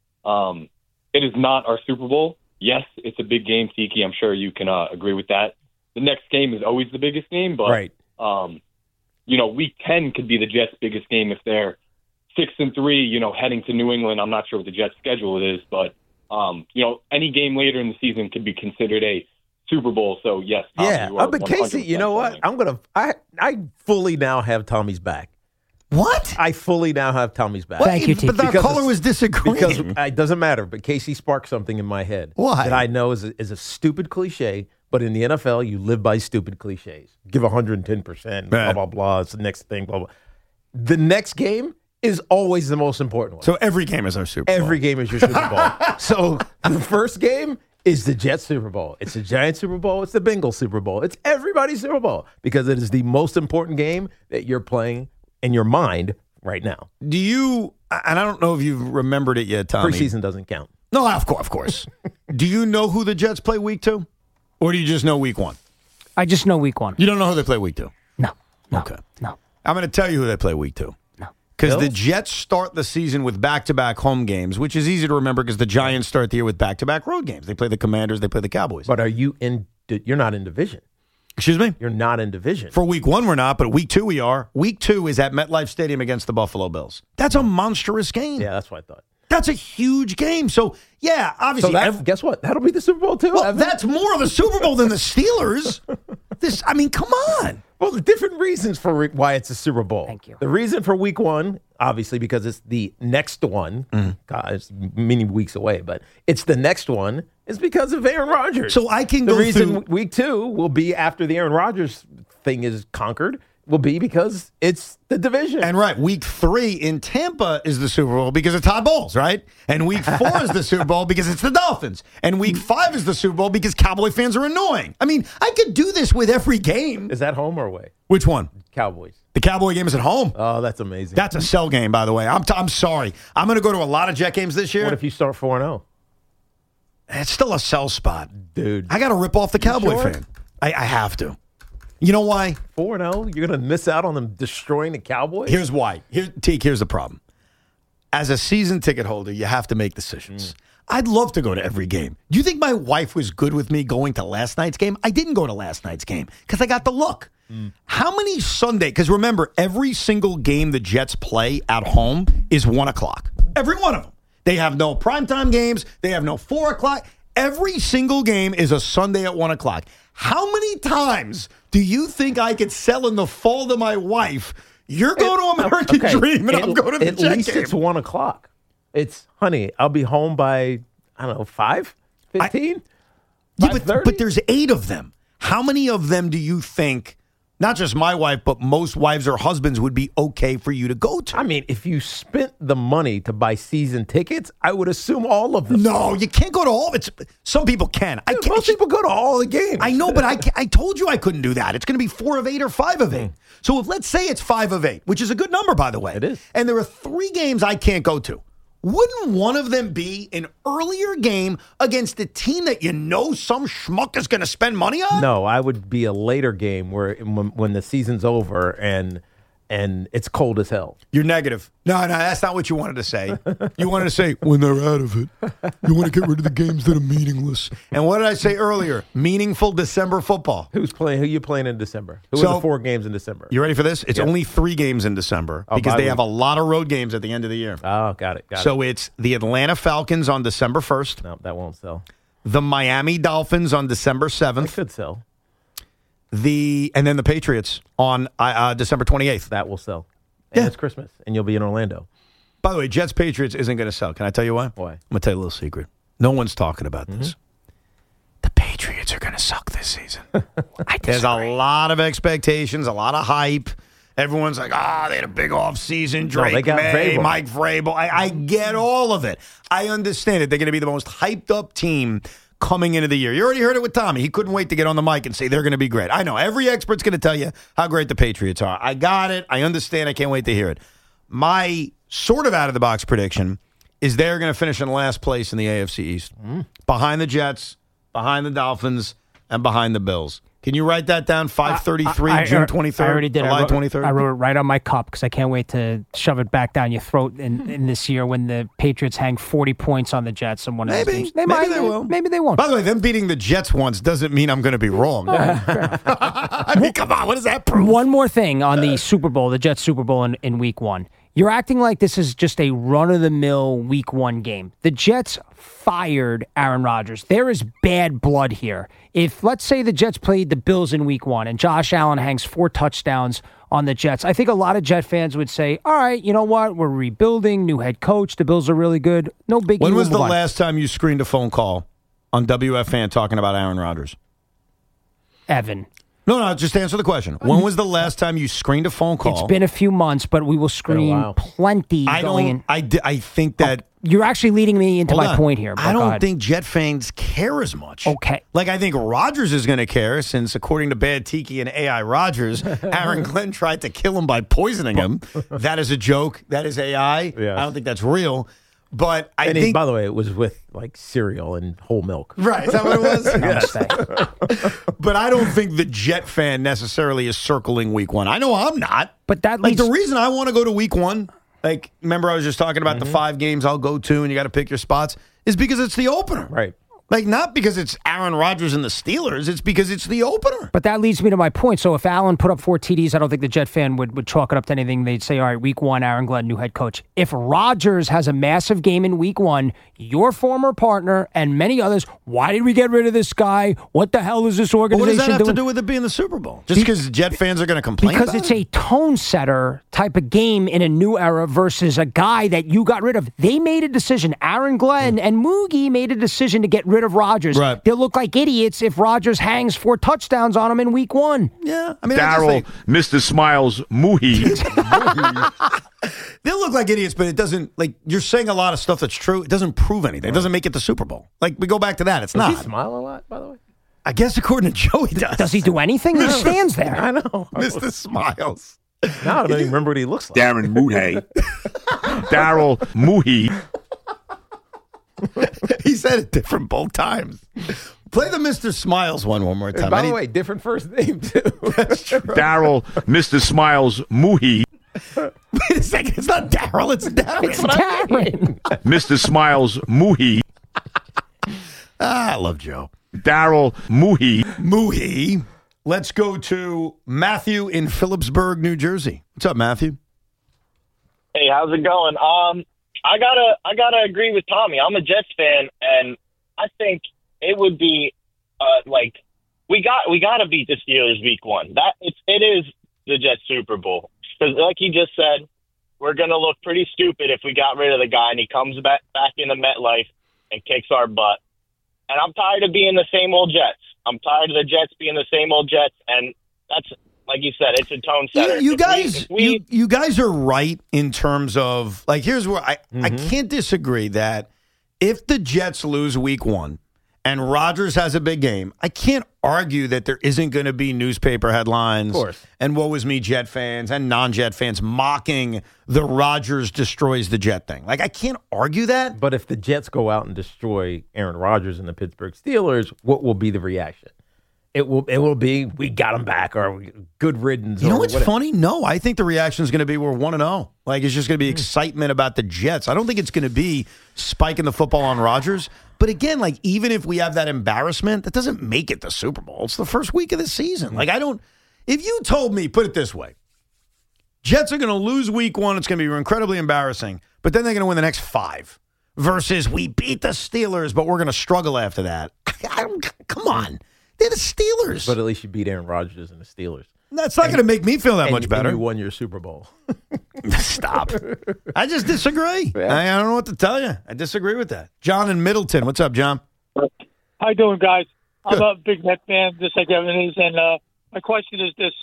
Um, it is not our Super Bowl. Yes, it's a big game, Tiki. I'm sure you can uh, agree with that. The next game is always the biggest game, but right. um, you know, week ten could be the Jets' biggest game if they're six and three. You know, heading to New England. I'm not sure what the Jets' schedule is, but um, you know, any game later in the season could be considered a Super Bowl. So yes, Tommy, yeah. you are Uh, but Casey, you know what? playing. I'm gonna. I I fully now have Tommy's back. What? I fully now have Tommy's back. Thank you, T. But our Because caller it's- was disagreeing. Because it doesn't matter, but Casey sparked something in my head. Why? That I know is a, is a stupid cliche, but in the N F L, you live by stupid cliches. Give one hundred ten percent, blah, Right. blah, blah. It's the next thing, blah, blah. The next game is always the most important one. So every game is our Super Bowl. Every game is your Super Bowl. So the first game is the Jets Super Bowl. It's the Giants Super Bowl. It's the Bengals Super Bowl. It's everybody's Super Bowl because it is the most important game that you're playing in your mind right now. Do you, and I don't know if you've remembered it yet, Tommy. Preseason doesn't count. No, of course, of course. Do you know who the Jets play week two? Or do you just know week one? I just know week one. You don't know who they play week two? No. no Okay. No. I'm going to tell you who they play week two. No. Because the Bills? Jets start the season with back-to-back home games, which is easy to remember because the Giants start the year with back-to-back road games. They play the Commanders, they play the Cowboys. But are you in? You're not in division. Excuse me? You're not in division. For week one, we're not, but week two, we are. Week two is at MetLife Stadium against the Buffalo Bills. That's a monstrous game. Yeah, that's what I thought. That's a huge game. So, yeah, obviously. So that, ev- guess what? That'll be the Super Bowl too. well, Evan. that's more of a Super Bowl than the Steelers. This, I mean, come on. Well, the different reasons for re- why it's a Super Bowl. Thank you. The reason for week one, obviously, because it's the next one. Mm. God, it's many weeks away, but it's the next one is because of Aaron Rodgers. So I can the go reason through- week two will be after the Aaron Rodgers thing is conquered will be because it's the division. And right, week three in Tampa is the Super Bowl because of Todd Bowles, right? And week four is the Super Bowl because it's the Dolphins. And week five is the Super Bowl because Cowboy fans are annoying. I mean, I could do this with every game. Is that home or away? Which one? Cowboys. The Cowboy game is at home. Oh, that's amazing. That's a sell game, by the way. I'm, t- I'm sorry. I'm going to go to a lot of Jet games this year. What if you start four and zero? It's still a sell spot. Dude. I got to rip off the Cowboy sure? fan. I, I have to. You know why? four and oh? You're going to miss out on them destroying the Cowboys? Here's why. Here, Teak, here's the problem. As a season ticket holder, you have to make decisions. Mm. I'd love to go to every game. Do you think my wife was good with me going to last night's game? I didn't go to last night's game because I got the look. Mm. How many Sunday? Because remember, every single game the Jets play at home is one o'clock. Every one of them. They have no primetime games. They have no four o'clock. Every single game is a Sunday at one o'clock. How many times do you think I could sell in the fall to my wife? You're going to American okay. Dream, and at, I'm going to the At Jet least game. It's one o'clock. It's, honey, I'll be home by, I don't know, five, fifteen? Yeah, but, but there's eight of them. How many of them do you think, not just my wife, but most wives or husbands would be okay for you to go to? I mean, if you spent the money to buy season tickets, I would assume all of them. No, you can't go to all of it. Some people can. I can't. Most people go to all the games. I know, but I, I told you I couldn't do that. It's going to be four of eight or five of eight. So if let's say it's five of eight, which is a good number, by the way. It is. And there are three games I can't go to. Wouldn't one of them be an earlier game against a team that you know some schmuck is going to spend money on? No, I would be a later game where when, when the season's over and and it's cold as hell. You're negative. No, no, that's not what you wanted to say. You wanted to say, when they're out of it, you want to get rid of the games that are meaningless. And what did I say earlier? Meaningful December football. Who's playing? Who you playing in December? Who So- are the four games in December? You ready for this? It's Yeah. only three games in December Oh, because bye they week. have a lot of road games at the end of the year. Oh, got it. Got so it. it's the Atlanta Falcons on December first, No, that won't sell. the Miami Dolphins on December It seventh, could sell. the and then the Patriots on uh, uh, December twenty-eighth. That will sell. And Yeah. it's Christmas, and you'll be in Orlando. By the way, Jets Patriots isn't going to sell. Can I tell you why? Why? I'm going to tell you a little secret. No one's talking about this. The Patriots are going to suck this season. There's a lot of expectations, a lot of hype. Everyone's like, ah, they had a big offseason. Drake they got May, Vrabel. Mike Vrabel. I, I get all of it. I understand it. They're going to be the most hyped up team coming into the year. You already heard it with Tommy. He couldn't wait to get on the mic and say they're going to be great. I know. Every expert's going to tell you how great the Patriots are. I got it. I understand. I can't wait to hear it. My sort of out-of-the-box prediction is they're going to finish in last place in the A F C East. Behind the Jets, behind the Dolphins, and behind the Bills. Can you write that down? five thirty-three, I- I- June twenty-third, I already did. I July wrote- twenty-third? I wrote it right on my cup because I can't wait to shove it back down your throat in, in this year when the Patriots hang forty points on the Jets and one of those Maybe. games. They Maybe might. they will. Maybe they won't. By the way, them beating the Jets once doesn't mean I'm going to be wrong. I mean, come on. What does that prove? One more thing on the Super Bowl, the Jets Super Bowl in, in week one. You're acting like this is just a run-of-the-mill week one game. The Jets fired Aaron Rodgers. There is bad blood here. If, let's say, the Jets played the Bills in week one and Josh Allen hangs four touchdowns on the Jets, I think a lot of Jet fans would say, all right, you know what? We're rebuilding, new head coach. The Bills are really good. No big When deal. was the Move on. last time you screened a phone call on W F N talking about Aaron Rodgers? Evan. No, no, just answer the question. When was the last time you screened a phone call? It's been a few months, but we will screen while. plenty I going don't. in. I, di- I think that. You're actually leading me into Hold my on. point here. but I go don't ahead. think Jet fans care as much. Okay. Like, I think Rodgers is going to care since, according to Bad Tiki and A I Rodgers, Aaron Glenn tried to kill him by poisoning him. That is a joke. That is A I. Yes. I don't think that's real. But I and he, think. by the way, it was with like cereal and whole milk. Right. Is that what it was? Namaste. But I don't think the Jet fan necessarily is circling week one. I know I'm not. But that Like, leads the reason I want to go to week one, like, remember I was just talking about Mm-hmm. the five games I'll go to and you got to pick your spots, is because it's the opener. Right. Like, not because it's Aaron Rodgers and the Steelers. It's because it's the opener. But that leads me to my point. So if Allen put up four T Ds, I don't think the Jet fan would, would chalk it up to anything. They'd say, all right, week one, Aaron Glenn, new head coach. If Rodgers has a massive game in week one, your former partner and many others, why did we get rid of this guy? What the hell is this But what organization does that have doing? to do with it being the Super Bowl? Just because Jet fans are going to complain Because about it's it? a tone setter type of game in a new era versus a guy that you got rid of. They made a decision. Aaron Glenn and Moogie made a decision to get rid of Rodgers. Right. They'll look like idiots if Rodgers hangs four touchdowns on him in week one. Yeah. I mean, I just Daryl, think Mister Smiles, Muhi. they'll look like idiots, but it doesn't, like, you're saying a lot of stuff that's true. It doesn't prove anything. It doesn't make it the Super Bowl. Like, we go back to that. It's Does not. he smile a lot, by the way? I guess according to Joe, he does. Does he do anything? He stands there. I know. Mister Smiles. Now I don't even remember what he looks like. Darren Muhe. Daryl Muhi. He said it different both times. Play the Mister Smiles one one more time. And by I the need- way, different first name, too. Daryl, Mister Smiles, Muhi. Wait a second. It's not Daryl. It's Darren. It's Darren. Mister Smiles, Muhi. Ah, I love Joe. Daryl Muhi. Muhi. Let's go to Matthew in Phillipsburg, New Jersey. What's up, Matthew? Hey, how's it going? Um, I gotta, I gotta agree with Tommy. I'm a Jets fan, and I think it would be, uh, like, we got, we gotta beat the Steelers week one. That it's, it is the Jets Super Bowl. Because, like he just said, we're gonna look pretty stupid if we got rid of the guy and he comes back back into MetLife and kicks our butt. And I'm tired of being the same old Jets. I'm tired of the Jets being the same old Jets, and that's, like you said, it's a tone setter. You, you If guys, we, if we, you, you guys are right in terms of, like, here's where I, Mm-hmm. I can't disagree that if the Jets lose week one and Rodgers has a big game, I can't argue that there isn't going to be newspaper headlines Of course. and woe is me Jet fans and non-Jet fans mocking the Rodgers destroys the Jet thing. Like, I can't argue that. But if the Jets go out and destroy Aaron Rodgers and the Pittsburgh Steelers, what will be the reaction? It will it will be, we got him back, or we, good riddance. You know or what's whatever. funny? No, I think the reaction is going to be we're one and oh. Like, it's just going to be excitement about the Jets. I don't think it's going to be spiking the football on Rodgers. But again, like, even if we have that embarrassment, that doesn't make it the Super Bowl. It's the first week of the season. Like, I don't – if you told me, put it this way, Jets are going to lose week one, it's going to be incredibly embarrassing, but then they're going to win the next five versus we beat the Steelers, but we're going to struggle after that. I don't, come on. They're the Steelers. But at least you beat Aaron Rodgers and the Steelers. That's not going to make me feel that And much you- better. And you won your Super Bowl. Stop. I just disagree. I, I don't know what to tell you. I disagree with that. John in Middleton. What's up, John? How you doing, guys? Good. I'm a big Met fan, just like Evan is, and uh, my question is this: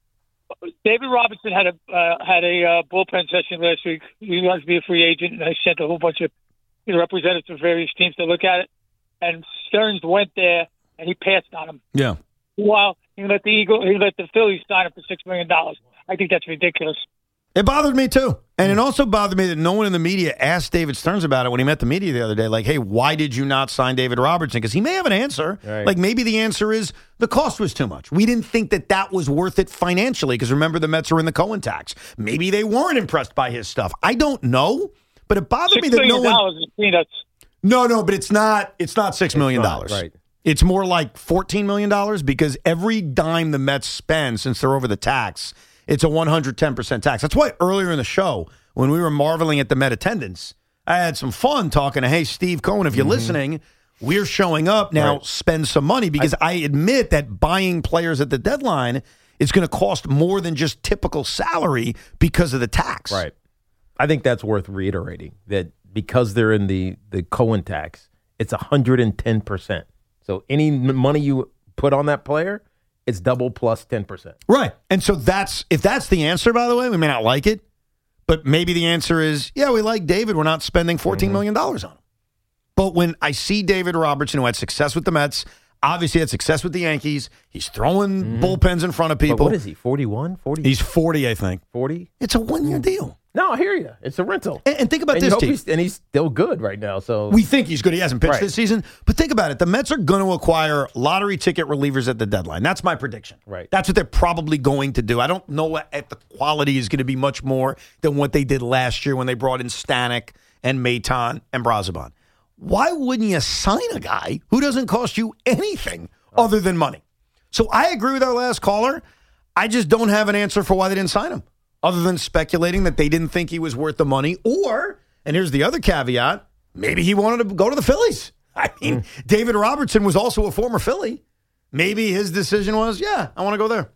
David Robinson had a uh, had a uh, bullpen session last week. He wants to be a free agent, and I sent a whole bunch of you know, representatives of various teams to look at it. And Stearns went there, and he passed on him. Yeah. Well, he let the Eagle, he let the Phillies sign him for six million dollars. I think that's ridiculous. It bothered me, too. And it also bothered me that no one in the media asked David Stearns about it when he met the media the other day. Like, hey, why did you not sign David Robertson? Because he may have an answer. Right. Like, maybe the answer is the cost was too much. We didn't think that that was worth it financially because, remember, the Mets are in the Cohen tax. Maybe they weren't impressed by his stuff. I don't know. But it bothered me Six that no million one... dollars is peanuts. No, no, but it's not It's not six million dollars. not, right. It's more like fourteen million dollars because every dime the Mets spend since they're over the tax, it's a one hundred ten percent tax. That's why earlier in the show, when we were marveling at the Met attendance, I had some fun talking to, hey, Steve Cohen, if you're listening, we're showing up now, Right. spend some money because I, I admit that buying players at the deadline is going to cost more than just typical salary because of the tax. Right. I think that's worth reiterating, that because they're in the, the Cohen tax, it's one hundred ten percent. So any m- money you put on that player, it's double plus ten percent. Right. And so that's, if that's the answer, by the way, we may not like it, but maybe the answer is, yeah, we like David. We're not spending fourteen million dollars on him. But when I see David Robertson, who had success with the Mets, obviously had success with the Yankees, he's throwing bullpens in front of people. But what is he, forty-one, forty? He's forty, I think. forty? It's a one-year deal. No, I hear you. It's a rental. And, and think about and you this, hope Steve. he's, and he's still good right now. So We think he's good. He hasn't pitched Right. this season. But think about it. The Mets are going to acquire lottery ticket relievers at the deadline. That's my prediction. Right. That's what they're probably going to do. I don't know what at the quality is going to be much more than what they did last year when they brought in Stanek and Maton and Brazoban. Why wouldn't you sign a guy who doesn't cost you anything other than money? So I agree with our last caller. I just don't have an answer for why they didn't sign him, other than speculating that they didn't think he was worth the money. Or, and here's the other caveat, maybe he wanted to go to the Phillies. I mean, David Robertson was also a former Philly. Maybe his decision was, yeah, I want to go there.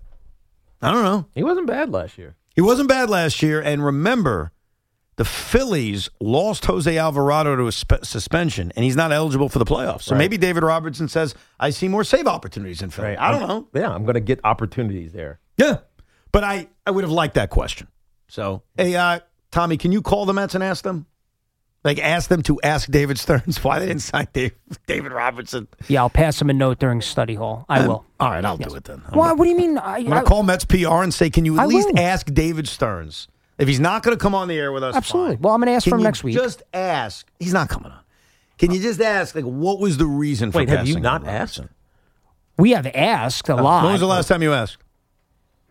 I don't know. he wasn't bad last year. He wasn't bad last year. And remember, the Phillies lost Jose Alvarado to a sp- suspension, and he's not eligible for the playoffs. So Right. maybe David Robertson says, I see more save opportunities in Philly. I don't know. Yeah, I'm going to get opportunities there. Yeah. But I, I would have liked that question. So, hey, uh, Tommy, can you call the Mets and ask them? Like, ask them to ask David Stearns why they didn't sign Dave, David Robertson. Yeah, I'll pass him a note during study hall. I Um, will. All right, I'll Yes. do it then. Why? What do you mean? I, I'm going I- to call Mets P R and say, can you at I least will. ask David Stearns? If he's not going to come on the air with us, Absolutely. fine. Well, I'm going to ask Can for him you next week. Just ask. He's not coming on. Can you just ask, like, what was the reason for Wait, have you passing not on asked? Robertson? We have asked a lot. When was the last time you asked?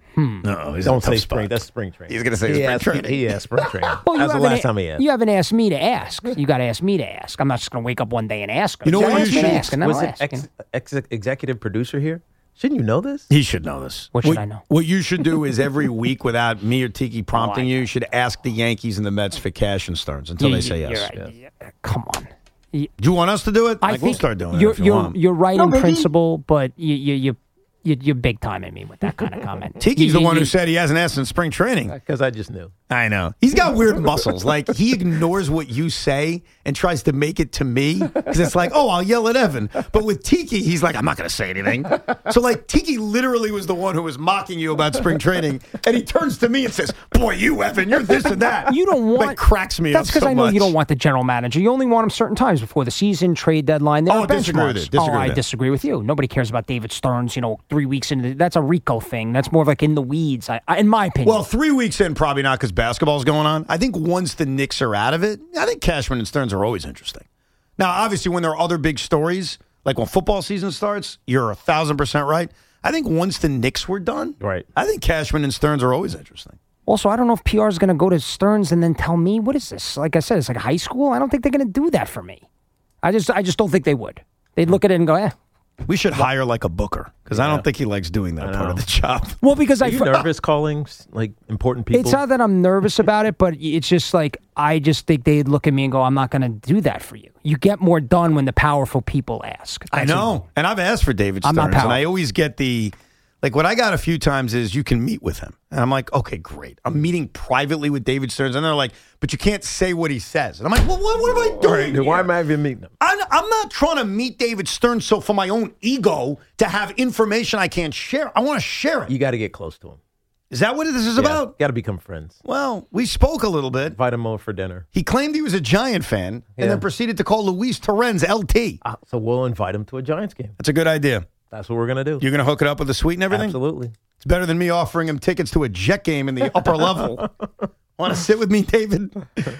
Hmm. No, he's Don't in a tough say spot. spring. That's spring training. He's going to say he spring asked, training. He asked spring training. Well, you That's the haven't last a- time he asked. You haven't asked me to ask. You got to ask me to ask. I'm not just going to wake up one day and ask. You know what you ask me to should- ask, and then Was I'll it ask. ex, ex, executive producer here? Shouldn't you know this? He should know this. What should I know? What you should do is every week, without me or Tiki prompting Oh, I you, you should ask the Yankees and the Mets for Cash and Stearns until You- they say you- yes. you're right. Yeah. Come on. Do you want us to do it? I Like, think we'll start doing it you're, if you you're, want. You're right No, in Mickey. principle, but you, you, you, you, you're big time at me with that kind of comment. Tiki's You- the you- one who you- said he hasn't asked in spring training. Because I just knew. I know. He's got weird muscles. Like, he ignores what you say and tries to make it to me because it's like, oh, I'll yell at Evan. But with Tiki, he's like, I'm not going to say anything. So, like, Tiki literally was the one who was mocking you about spring training. And he turns to me and says, boy, you, Evan, you're this and that. You don't want. That cracks me That's up because so I know much. you don't want the general manager. You only want him certain times before the season, trade deadline. There Oh, are I disagree with benchmarks. it. Disagree oh, with I it. disagree with you. Nobody cares about David Stearns. You know, three weeks into the, that's a Rico thing. That's more of like in the weeds. I, I, in my opinion. Well, three weeks in, probably not because basketball's going on. I think once the Knicks are out of it, I think Cashman and Stearns are always interesting. Now, obviously, when there are other big stories, like when football season starts, you're a thousand percent right. I think once the Knicks were done, right. I think Cashman and Stearns are always interesting. Also, I don't know if P R is going to go to Stearns and then tell me, what is this? Like I said, it's like high school. I don't think they're going to do that for me. I just, I just don't think they would. They'd look at it and go, eh. We should hire like a booker because I don't think he likes doing that part of the job. Well, because Are I you fr- nervous calling like important people? It's not that I'm nervous about it, but it's just like I just think they'd look at me and go, I'm not going to do that for you. You get more done when the powerful people ask. I That's know. And I've asked for David I'm not Stearns, and powerful. I always get the, like, what I got a few times is you can meet with him. And I'm like, okay, great. I'm meeting privately with David Stearns. And they're like, but you can't say what he says. And I'm like, well, what, what am I doing? Right, why here? am I even meeting them? I'm, I'm not trying to meet David Stearns so for my own ego to have information I can't share. I want to share it. You got to get close to him. Is that what this is about? Got to become friends. Well, we spoke a little bit. Invite him over for dinner. He claimed he was a Giant fan Yeah. and then proceeded to call Luis Torrens L T. Uh, so we'll invite him to a Giants game. That's a good idea. That's what we're going to do. You're going to hook it up with the suite and everything? Absolutely. It's better than me offering him tickets to a Jet game in the upper level. Want to sit with me, David?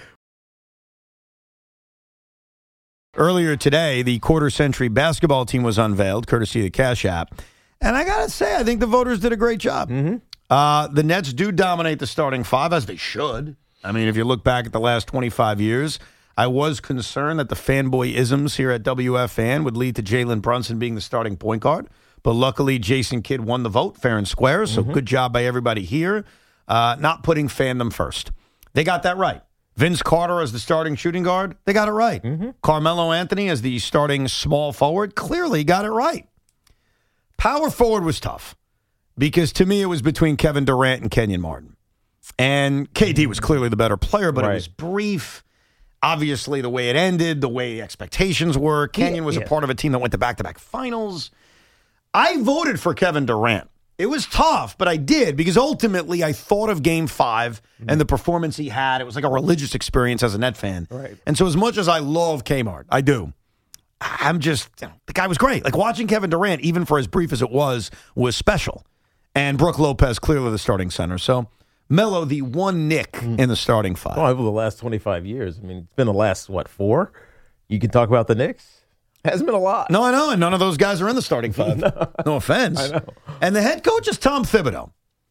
Earlier today, the quarter century basketball team was unveiled, courtesy of the Cash App. And I got to say, I think the voters did a great job. Mm-hmm. Uh, the Nets do dominate the starting five, as they should. I mean, if you look back at the last twenty-five years, I was concerned that the fanboy-isms here at W F N would lead to Jalen Brunson being the starting point guard. But luckily, Jason Kidd won the vote fair and square, so Mm-hmm. good job by everybody here, uh, not putting fandom first. They got that right. Vince Carter as the starting shooting guard, they got it right. Mm-hmm. Carmelo Anthony as the starting small forward, clearly got it right. Power forward was tough because to me it was between Kevin Durant and Kenyon Martin. And K D was clearly the better player, but Right. it was brief. Obviously, the way it ended, the way expectations were. Kenyon was yeah. a part of a team that went to back-to-back finals. I voted for Kevin Durant. It was tough, but I did because ultimately I thought of Game Five and the performance he had. It was like a religious experience as a Net fan. Right. And so as much as I love Kmart, I do. I'm just, you know, the guy was great. Like watching Kevin Durant, even for as brief as it was, was special. And Brooke Lopez, clearly the starting center. So Melo, the one Nick in the starting five. Oh, over the last twenty-five years. I mean, it's been the last, what, four? You can talk about the Knicks? Hasn't been a lot. No, I know, and none of those guys are in the starting five. no. no offense. I know. And the head coach is Tom Thibodeau.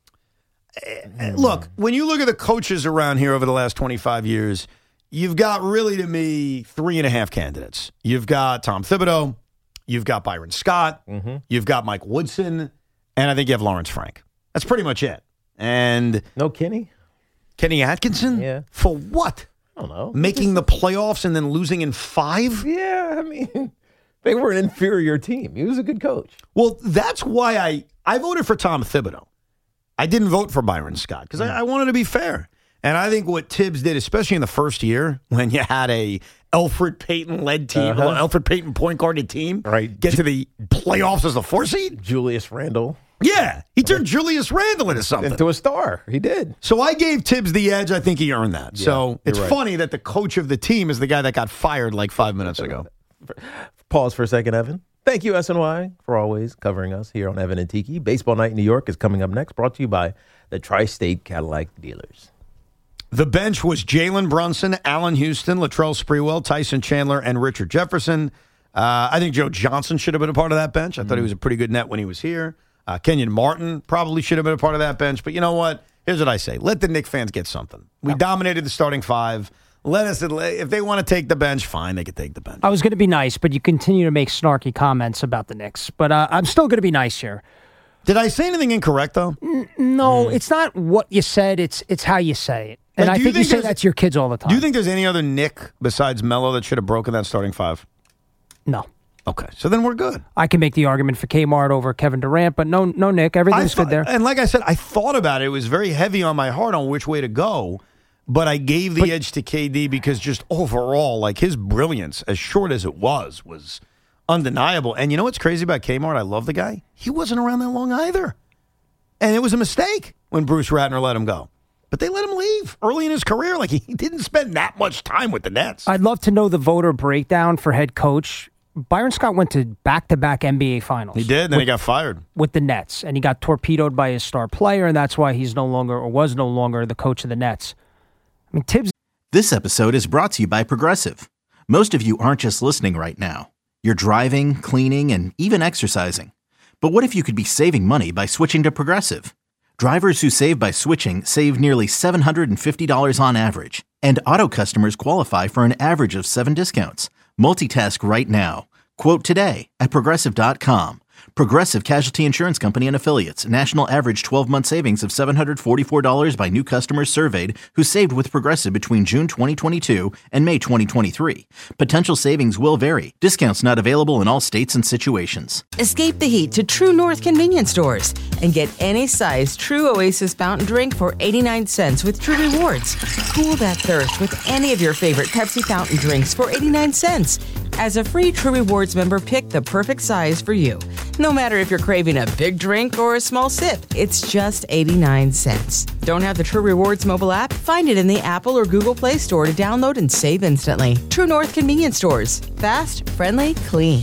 Eh, Look, when you look at the coaches around here over the last twenty-five years, you've got really, to me, three and a half candidates. You've got Tom Thibodeau, you've got Byron Scott, Mm-hmm. you've got Mike Woodson, and I think you have Lawrence Frank. That's pretty much it. And No Kenny? Kenny Atkinson? Yeah. For what? I don't know. Making the playoffs and then losing in five? Yeah, I mean, they were an inferior team. He was a good coach. Well, that's why I, I voted for Tom Thibodeau. I didn't vote for Byron Scott because I, I wanted to be fair. And I think what Tibbs did, especially in the first year when you had a Alfred Payton-led team, Uh-huh. Alfred Payton point-guarded team, Right. get to the playoffs as the four seed? Julius Randle. Yeah. He turned Julius Randle into something. Into a star. He did. So I gave Tibbs the edge. I think he earned that. Yeah, so you're it's right. funny that the coach of the team is the guy that got fired like five minutes ago. Pause for a second, Evan. Thank you, S N Y, for always covering us here on Evan and Tiki. Baseball Night in New York is coming up next, brought to you by the Tri-State Cadillac Dealers. The bench was Jalen Brunson, Allen Houston, Latrell Sprewell, Tyson Chandler, and Richard Jefferson. Uh, I think Joe Johnson should have been a part of that bench. I thought he was a pretty good net when he was here. Uh, Kenyon Martin probably should have been a part of that bench. But you know what? Here's what I say. Let the Knicks fans get something. We dominated the starting five. Let us, if they want to take the bench, fine, they can take the bench. I was going to be nice, but you continue to make snarky comments about the Knicks. But uh, I'm still going to be nice here. Did I say anything incorrect, though? N- no, mm. It's not what you said. It's it's how you say it. And like, I think you, think you say that to your kids all the time. Do you think there's any other Knick besides Melo that should have broken that starting five? No. Okay, so then we're good. I can make the argument for Kmart over Kevin Durant, but no, no, Nick, everything's thought, good there. And like I said, I thought about it. It was very heavy on my heart on which way to go, but I gave the but, edge to K D because just overall, like his brilliance, as short as it was, was undeniable. And you know what's crazy about Kmart? I love the guy. He wasn't around that long either, and it was a mistake when Bruce Ratner let him go. But they let him leave early in his career. Like he didn't spend that much time with the Nets. I'd love to know the voter breakdown for head coach. Byron Scott went to back-to-back N B A finals. He did, and then with, he got fired. With the Nets, and he got torpedoed by his star player, and that's why he's no longer, or was no longer, the coach of the Nets. I mean, Tibbs... This episode is brought to you by Progressive. Most of you aren't just listening right now. You're driving, cleaning, and even exercising. But what if you could be saving money by switching to Progressive? Drivers who save by switching save nearly seven hundred fifty dollars on average, and auto customers qualify for an average of seven discounts. Multitask right now. Quote today at Progressive dot com. Progressive Casualty Insurance Company and Affiliates. National average twelve-month savings of seven hundred forty-four dollars by new customers surveyed who saved with Progressive between June twenty twenty-two and May twenty twenty-three. Potential savings will vary. Discounts not available in all states and situations. Escape the heat to True North convenience stores and get any size True Oasis fountain drink for eighty-nine cents with True Rewards. Cool that thirst with any of your favorite Pepsi fountain drinks for eighty-nine cents. As a free True Rewards member, pick the perfect size for you. No matter if you're craving a big drink or a small sip, it's just eighty-nine cents. Don't have the True Rewards mobile app? Find it in the Apple or Google Play Store to download and save instantly. True North convenience stores. Fast, friendly, clean.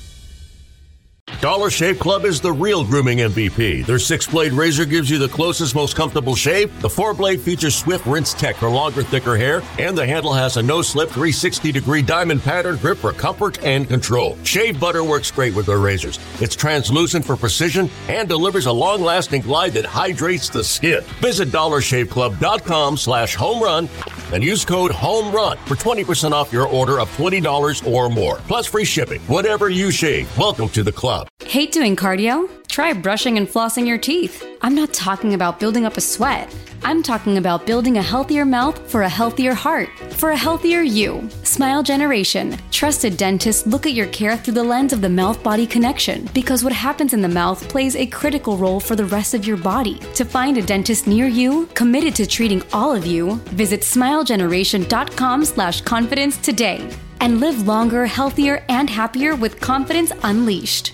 Dollar Shave Club is the real grooming M V P. Their six-blade razor gives you the closest, most comfortable shave. The four-blade features Swift Rinse Tech for longer, thicker hair. And the handle has a no-slip three sixty degree diamond pattern grip for comfort and control. Shave butter works great with their razors. It's translucent for precision and delivers a long-lasting glide that hydrates the skin. Visit dollar shave club dot com slash home run and use code HOMERUN for twenty percent off your order of twenty dollars or more. Plus free shipping. Whatever you shave, welcome to the club. Hate doing cardio? Try brushing and flossing your teeth. I'm not talking about building up a sweat. I'm talking about building a healthier mouth for a healthier heart, for a healthier you. Smile Generation. Trusted dentists look at your care through the lens of the mouth-body connection, because what happens in the mouth plays a critical role for the rest of your body. To find a dentist near you, committed to treating all of you, visit smile generation dot com slash confidence today. And live longer, healthier, and happier with confidence unleashed.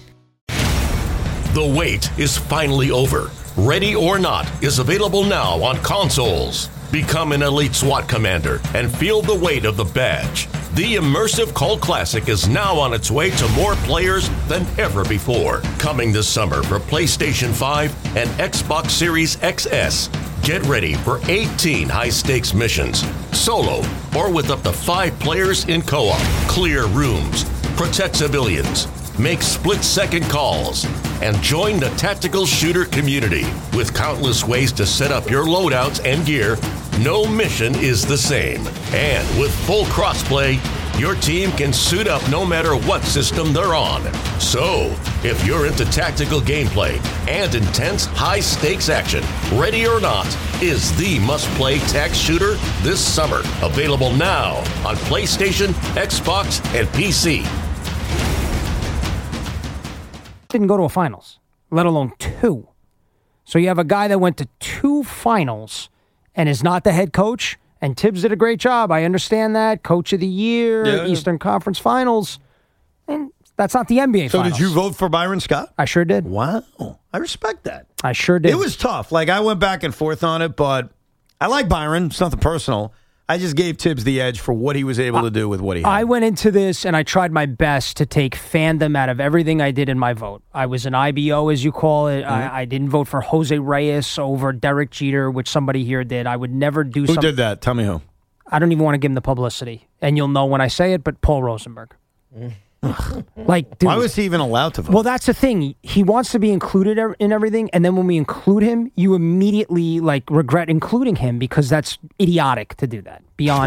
The wait is finally over. Ready or Not is available now on consoles. Become an elite SWAT commander and feel the weight of the badge. The immersive cult classic is now on its way to more players than ever before. Coming this summer for PlayStation five and Xbox Series X S. Get ready for eighteen high-stakes missions, solo or with up to five players in co-op. Clear rooms, protect civilians, make split-second calls, and join the tactical shooter community. With countless ways to set up your loadouts and gear, no mission is the same. And with full crossplay, your team can suit up no matter what system they're on. So, if you're into tactical gameplay and intense high-stakes action, Ready or Not is the must-play tac shooter this summer. Available now on PlayStation, Xbox, and P C. Didn't go to a finals, let alone two. So you have a guy that went to two finals and is not the head coach, and Tibbs did a great job. I understand that. Coach of the year, yeah. Eastern Conference Finals. And that's not the N B A so Finals. So did you vote for Byron Scott? I sure did. Wow. I respect that. I sure did. It was tough. Like, I went back and forth on it, but I like Byron. It's nothing personal. I just gave Tibbs the edge for what he was able to do with what he had. I went into this and I tried my best to take fandom out of everything I did in my vote. I was an I B O, as you call it. Mm-hmm. I, I didn't vote for Jose Reyes over Derek Jeter, which somebody here did. I would never do something. Who did that? Tell me who. I don't even want to give him the publicity. And you'll know when I say it, but Paul Rosenberg. Like, dude, Why was he even allowed to vote? Well, that's the thing. He wants to be included er- in everything, and then when we include him, you immediately like regret including him because that's idiotic to do that. Beyond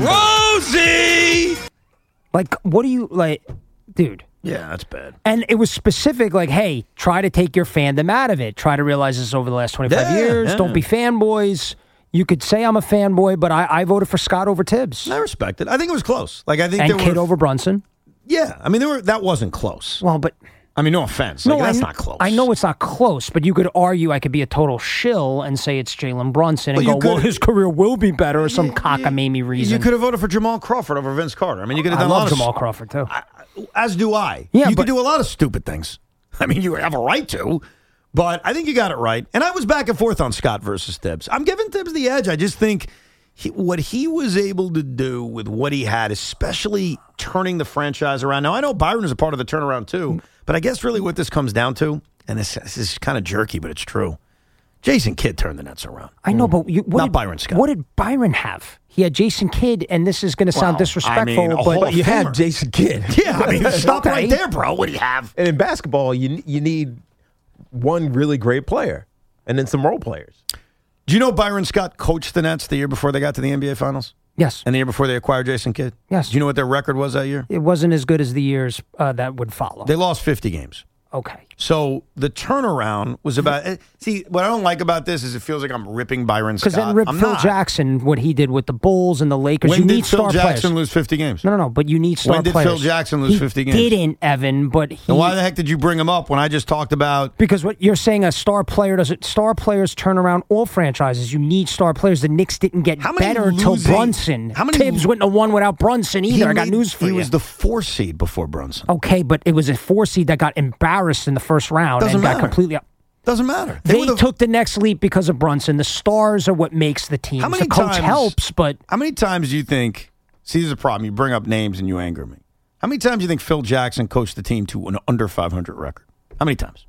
Rosie. Like, what do you like, dude? Yeah, that's bad. And it was specific, like, hey, try to take your fandom out of it. Try to realize this over the last twenty-five Yeah, years. yeah. Don't be fanboys. You could say I'm a fanboy, but I, I voted for Scott over Tibbs. I respect it. I think it was close. Like I think and there Kidd were, over Brunson. Yeah, I mean there were that wasn't close. Well, but I mean, no offense, like, no, that's I, not close. I know it's not close, but you could argue I could be a total shill and say it's Jalen Brunson and Well, you go, well, could- his career will be better or some cockamamie reason. You could have voted for Jamal Crawford over Vince Carter. I mean, you could have I done a love lot of Jamal s- Crawford too. As do I. Yeah, you but- could do a lot of stupid things. I mean, you have a right to, but I think you got it right. And I was back and forth on Scott versus Tibbs. I'm giving Tibbs the edge. I just think he, what he was able to do with what he had, especially turning the franchise around. Now, I know Byron is a part of the turnaround too, but I guess really what this comes down to, and this, this is kind of jerky, but it's true. Jason Kidd turned the Nets around. I know, but you, what Not did, Byron Scott. What did Byron have? He had Jason Kidd, and this is going to sound Well, disrespectful, I mean, a but, Hall But of you have Famer. Jason Kidd. Yeah, I mean, stop Okay. right there, bro. What do you have? And in basketball, you you need one really great player and then some role players. Do you know Byron Scott coached the Nets the year before they got to the N B A Finals? Yes. And the year before they acquired Jason Kidd? Yes. Do you know what their record was that year? It wasn't as good as the years uh, that would follow. They lost fifty games. Okay. So the turnaround was about. eh, See, what I don't like about this is it feels like I'm ripping Byron Scott. Because then rip I'm Phil not. Jackson, what he did with the Bulls and the Lakers. When you did need Phil star Jackson players. lose fifty games? No, no, no. But you need star When did players. Phil Jackson lose He fifty games? Didn't, Evan. But he, Then why the heck did you bring him up when I just talked about? Because what you're saying, a star player doesn't. Star players turn around all franchises. You need star players. The Knicks didn't get How many better until losing- Brunson. how many- Tibbs wouldn't have won without Brunson either. He I got made- news for he you. was the four seed before Brunson. Okay, but it was a four seed that got embarrassed in the first round Doesn't and got matter. completely. Doesn't matter. They, were the- took the next leap because of Brunson. The stars are what makes the team. How many the coach times- helps, but How many times do you think? See, this is a problem. You bring up names and you anger me. How many times do you think Phil Jackson coached the team to an under five hundred record? How many times?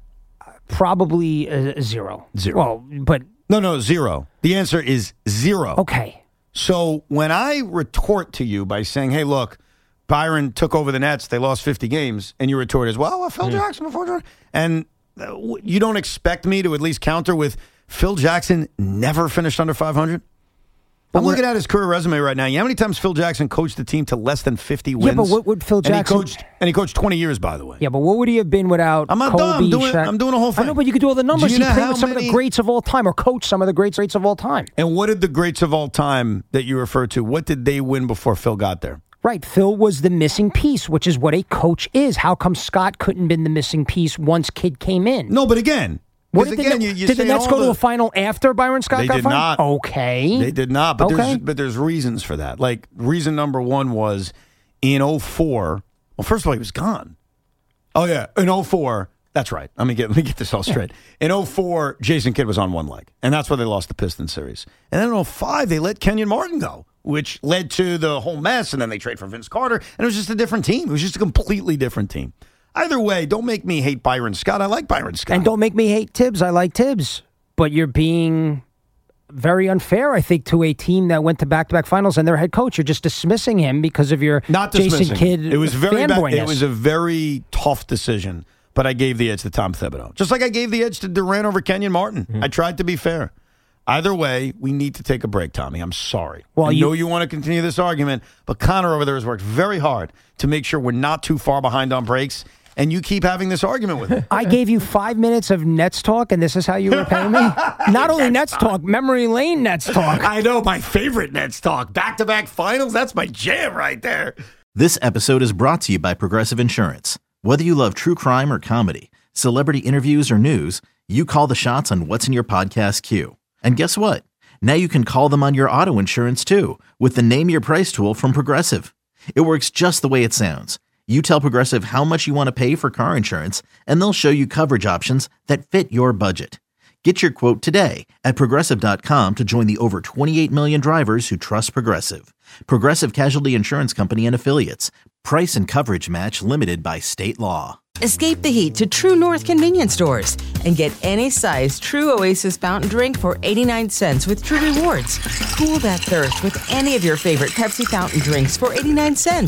probably a, a zero. Zero. Well, but No, no, zero. The answer is zero. okay. So when I retort to you by saying, hey, look, Byron took over the Nets, they lost fifty games, and you retort as, well, well Phil Jackson before Jordan. And uh, w- you don't expect me to at least counter with Phil Jackson never finished under five hundred? I'm looking at his career resume right now. You know how many times Phil Jackson coached the team to less than fifty wins? Yeah, but what would Phil And he Jackson- coached, and he coached twenty years, by the way. Yeah, but what would he have been without I'm not Kobe, done. I'm doing, Shaq? I'm doing a whole thing. I know, but you could do all the numbers. Do you He know played how with some of many- the greats of all time or coached some of the greats greats of all time. And what did the greats of all time that you refer to, what did they win before Phil got there? Right. Phil was the missing piece, which is what a coach is. How come Scott couldn't have been the missing piece once Kidd came in? No, but again, What 'cause did, again, the, you, you did the say Nets all go to the- a final after Byron Scott They got did fired? not. Okay. They did not. But Okay. there's but there's reasons for that. Like reason number one was in oh four. Well, first of all, he was gone. Oh yeah, in oh four. That's right. Let me get let me get this all straight. In oh four, Jason Kidd was on one leg, and that's why they lost the Pistons series. And then in oh five, they let Kenyon Martin go, which led to the whole mess. And then they trade for Vince Carter, and it was just a different team. It was just a completely different team. Either way, don't make me hate Byron Scott. I like Byron Scott. And don't make me hate Tibbs. I like Tibbs. But you're being very unfair, I think, to a team that went to back-to-back finals and their head coach. You're just dismissing him because of your Not Jason dismissing. Kidd It was very bad. fanboyness. It was a very tough decision, but I gave the edge to Tom Thibodeau. Just like I gave the edge to Durant over Kenyon Martin. Mm-hmm. I tried to be fair. Either way, we need to take a break, Tommy. I'm sorry. Well, I you- know you want to continue this argument, but Connor over there has worked very hard to make sure we're not too far behind on breaks, and you keep having this argument with him. I gave you five minutes of Nets talk, and this is how you repay me? Not only Nets talk, memory lane Nets talk. I know, my favorite Nets talk. Back-to-back finals, that's my jam right there. This episode is brought to you by Progressive Insurance. Whether you love true crime or comedy, celebrity interviews or news, you call the shots on what's in your podcast queue. And guess what? Now you can call them on your auto insurance too with the Name Your Price tool from Progressive. It works just the way it sounds. You tell Progressive how much you want to pay for car insurance, and they'll show you coverage options that fit your budget. Get your quote today at Progressive dot com to join the over twenty-eight million drivers who trust Progressive. Progressive Casualty Insurance Company and Affiliates. Price and coverage match limited by state law. Escape the heat to True North convenience stores and get any size True Oasis fountain drink for eighty-nine cents with True Rewards. Cool that thirst with any of your favorite Pepsi fountain drinks for eighty-nine cents.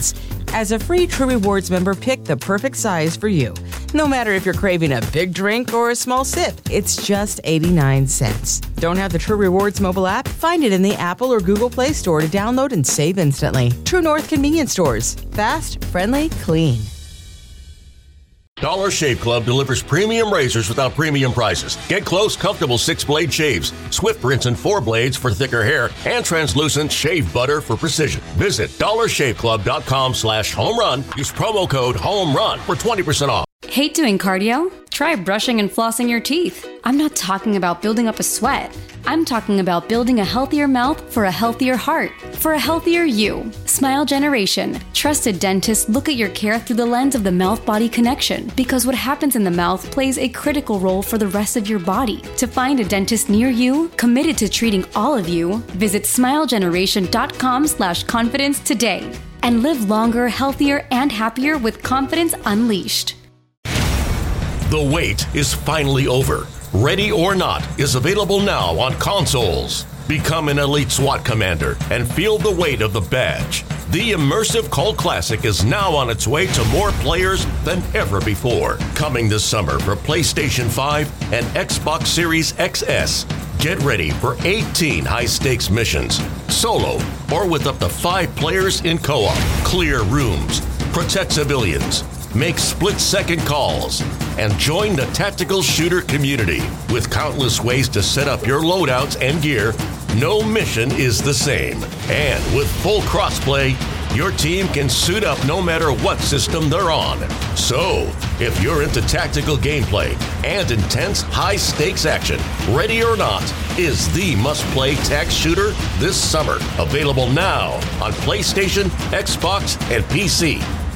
As a free True Rewards member, pick the perfect size for you. No matter if you're craving a big drink or a small sip, it's just eighty-nine cents. Don't have the True Rewards mobile app? Find it in the Apple or Google Play Store to download and save instantly. True North Convenience Stores. Fast, friendly, clean. Dollar Shave Club delivers premium razors without premium prices. Get close, comfortable six-blade shaves, swift rinse and four blades for thicker hair, and translucent shave butter for precision. Visit dollar shave club dot com slash home run. Use promo code HOMERUN for twenty percent off. Hate doing cardio? Try brushing and flossing your teeth. I'm not talking about building up a sweat. I'm talking about building a healthier mouth for a healthier heart, for a healthier you. Smile Generation. Trusted dentists look at your care through the lens of the mouth-body connection, because what happens in the mouth plays a critical role for the rest of your body. To find a dentist near you, committed to treating all of you, visit smile generation dot com slash confidence today. And live longer, healthier, and happier with confidence unleashed. The wait is finally over. Ready or Not is available now on consoles. Become an elite SWAT commander and feel the weight of the badge. The immersive cult classic is now on its way to more players than ever before. Coming this summer for PlayStation five and Xbox Series X S. Get ready for eighteen high-stakes missions, solo or with up to five players in co-op. Clear rooms, protect civilians, make split-second calls, and join the tactical shooter community. With countless ways to set up your loadouts and gear, no mission is the same. And with full crossplay, your team can suit up no matter what system they're on. So, if you're into tactical gameplay and intense high-stakes action, Ready or Not is the must-play tac shooter this summer. Available now on PlayStation, Xbox, and P C.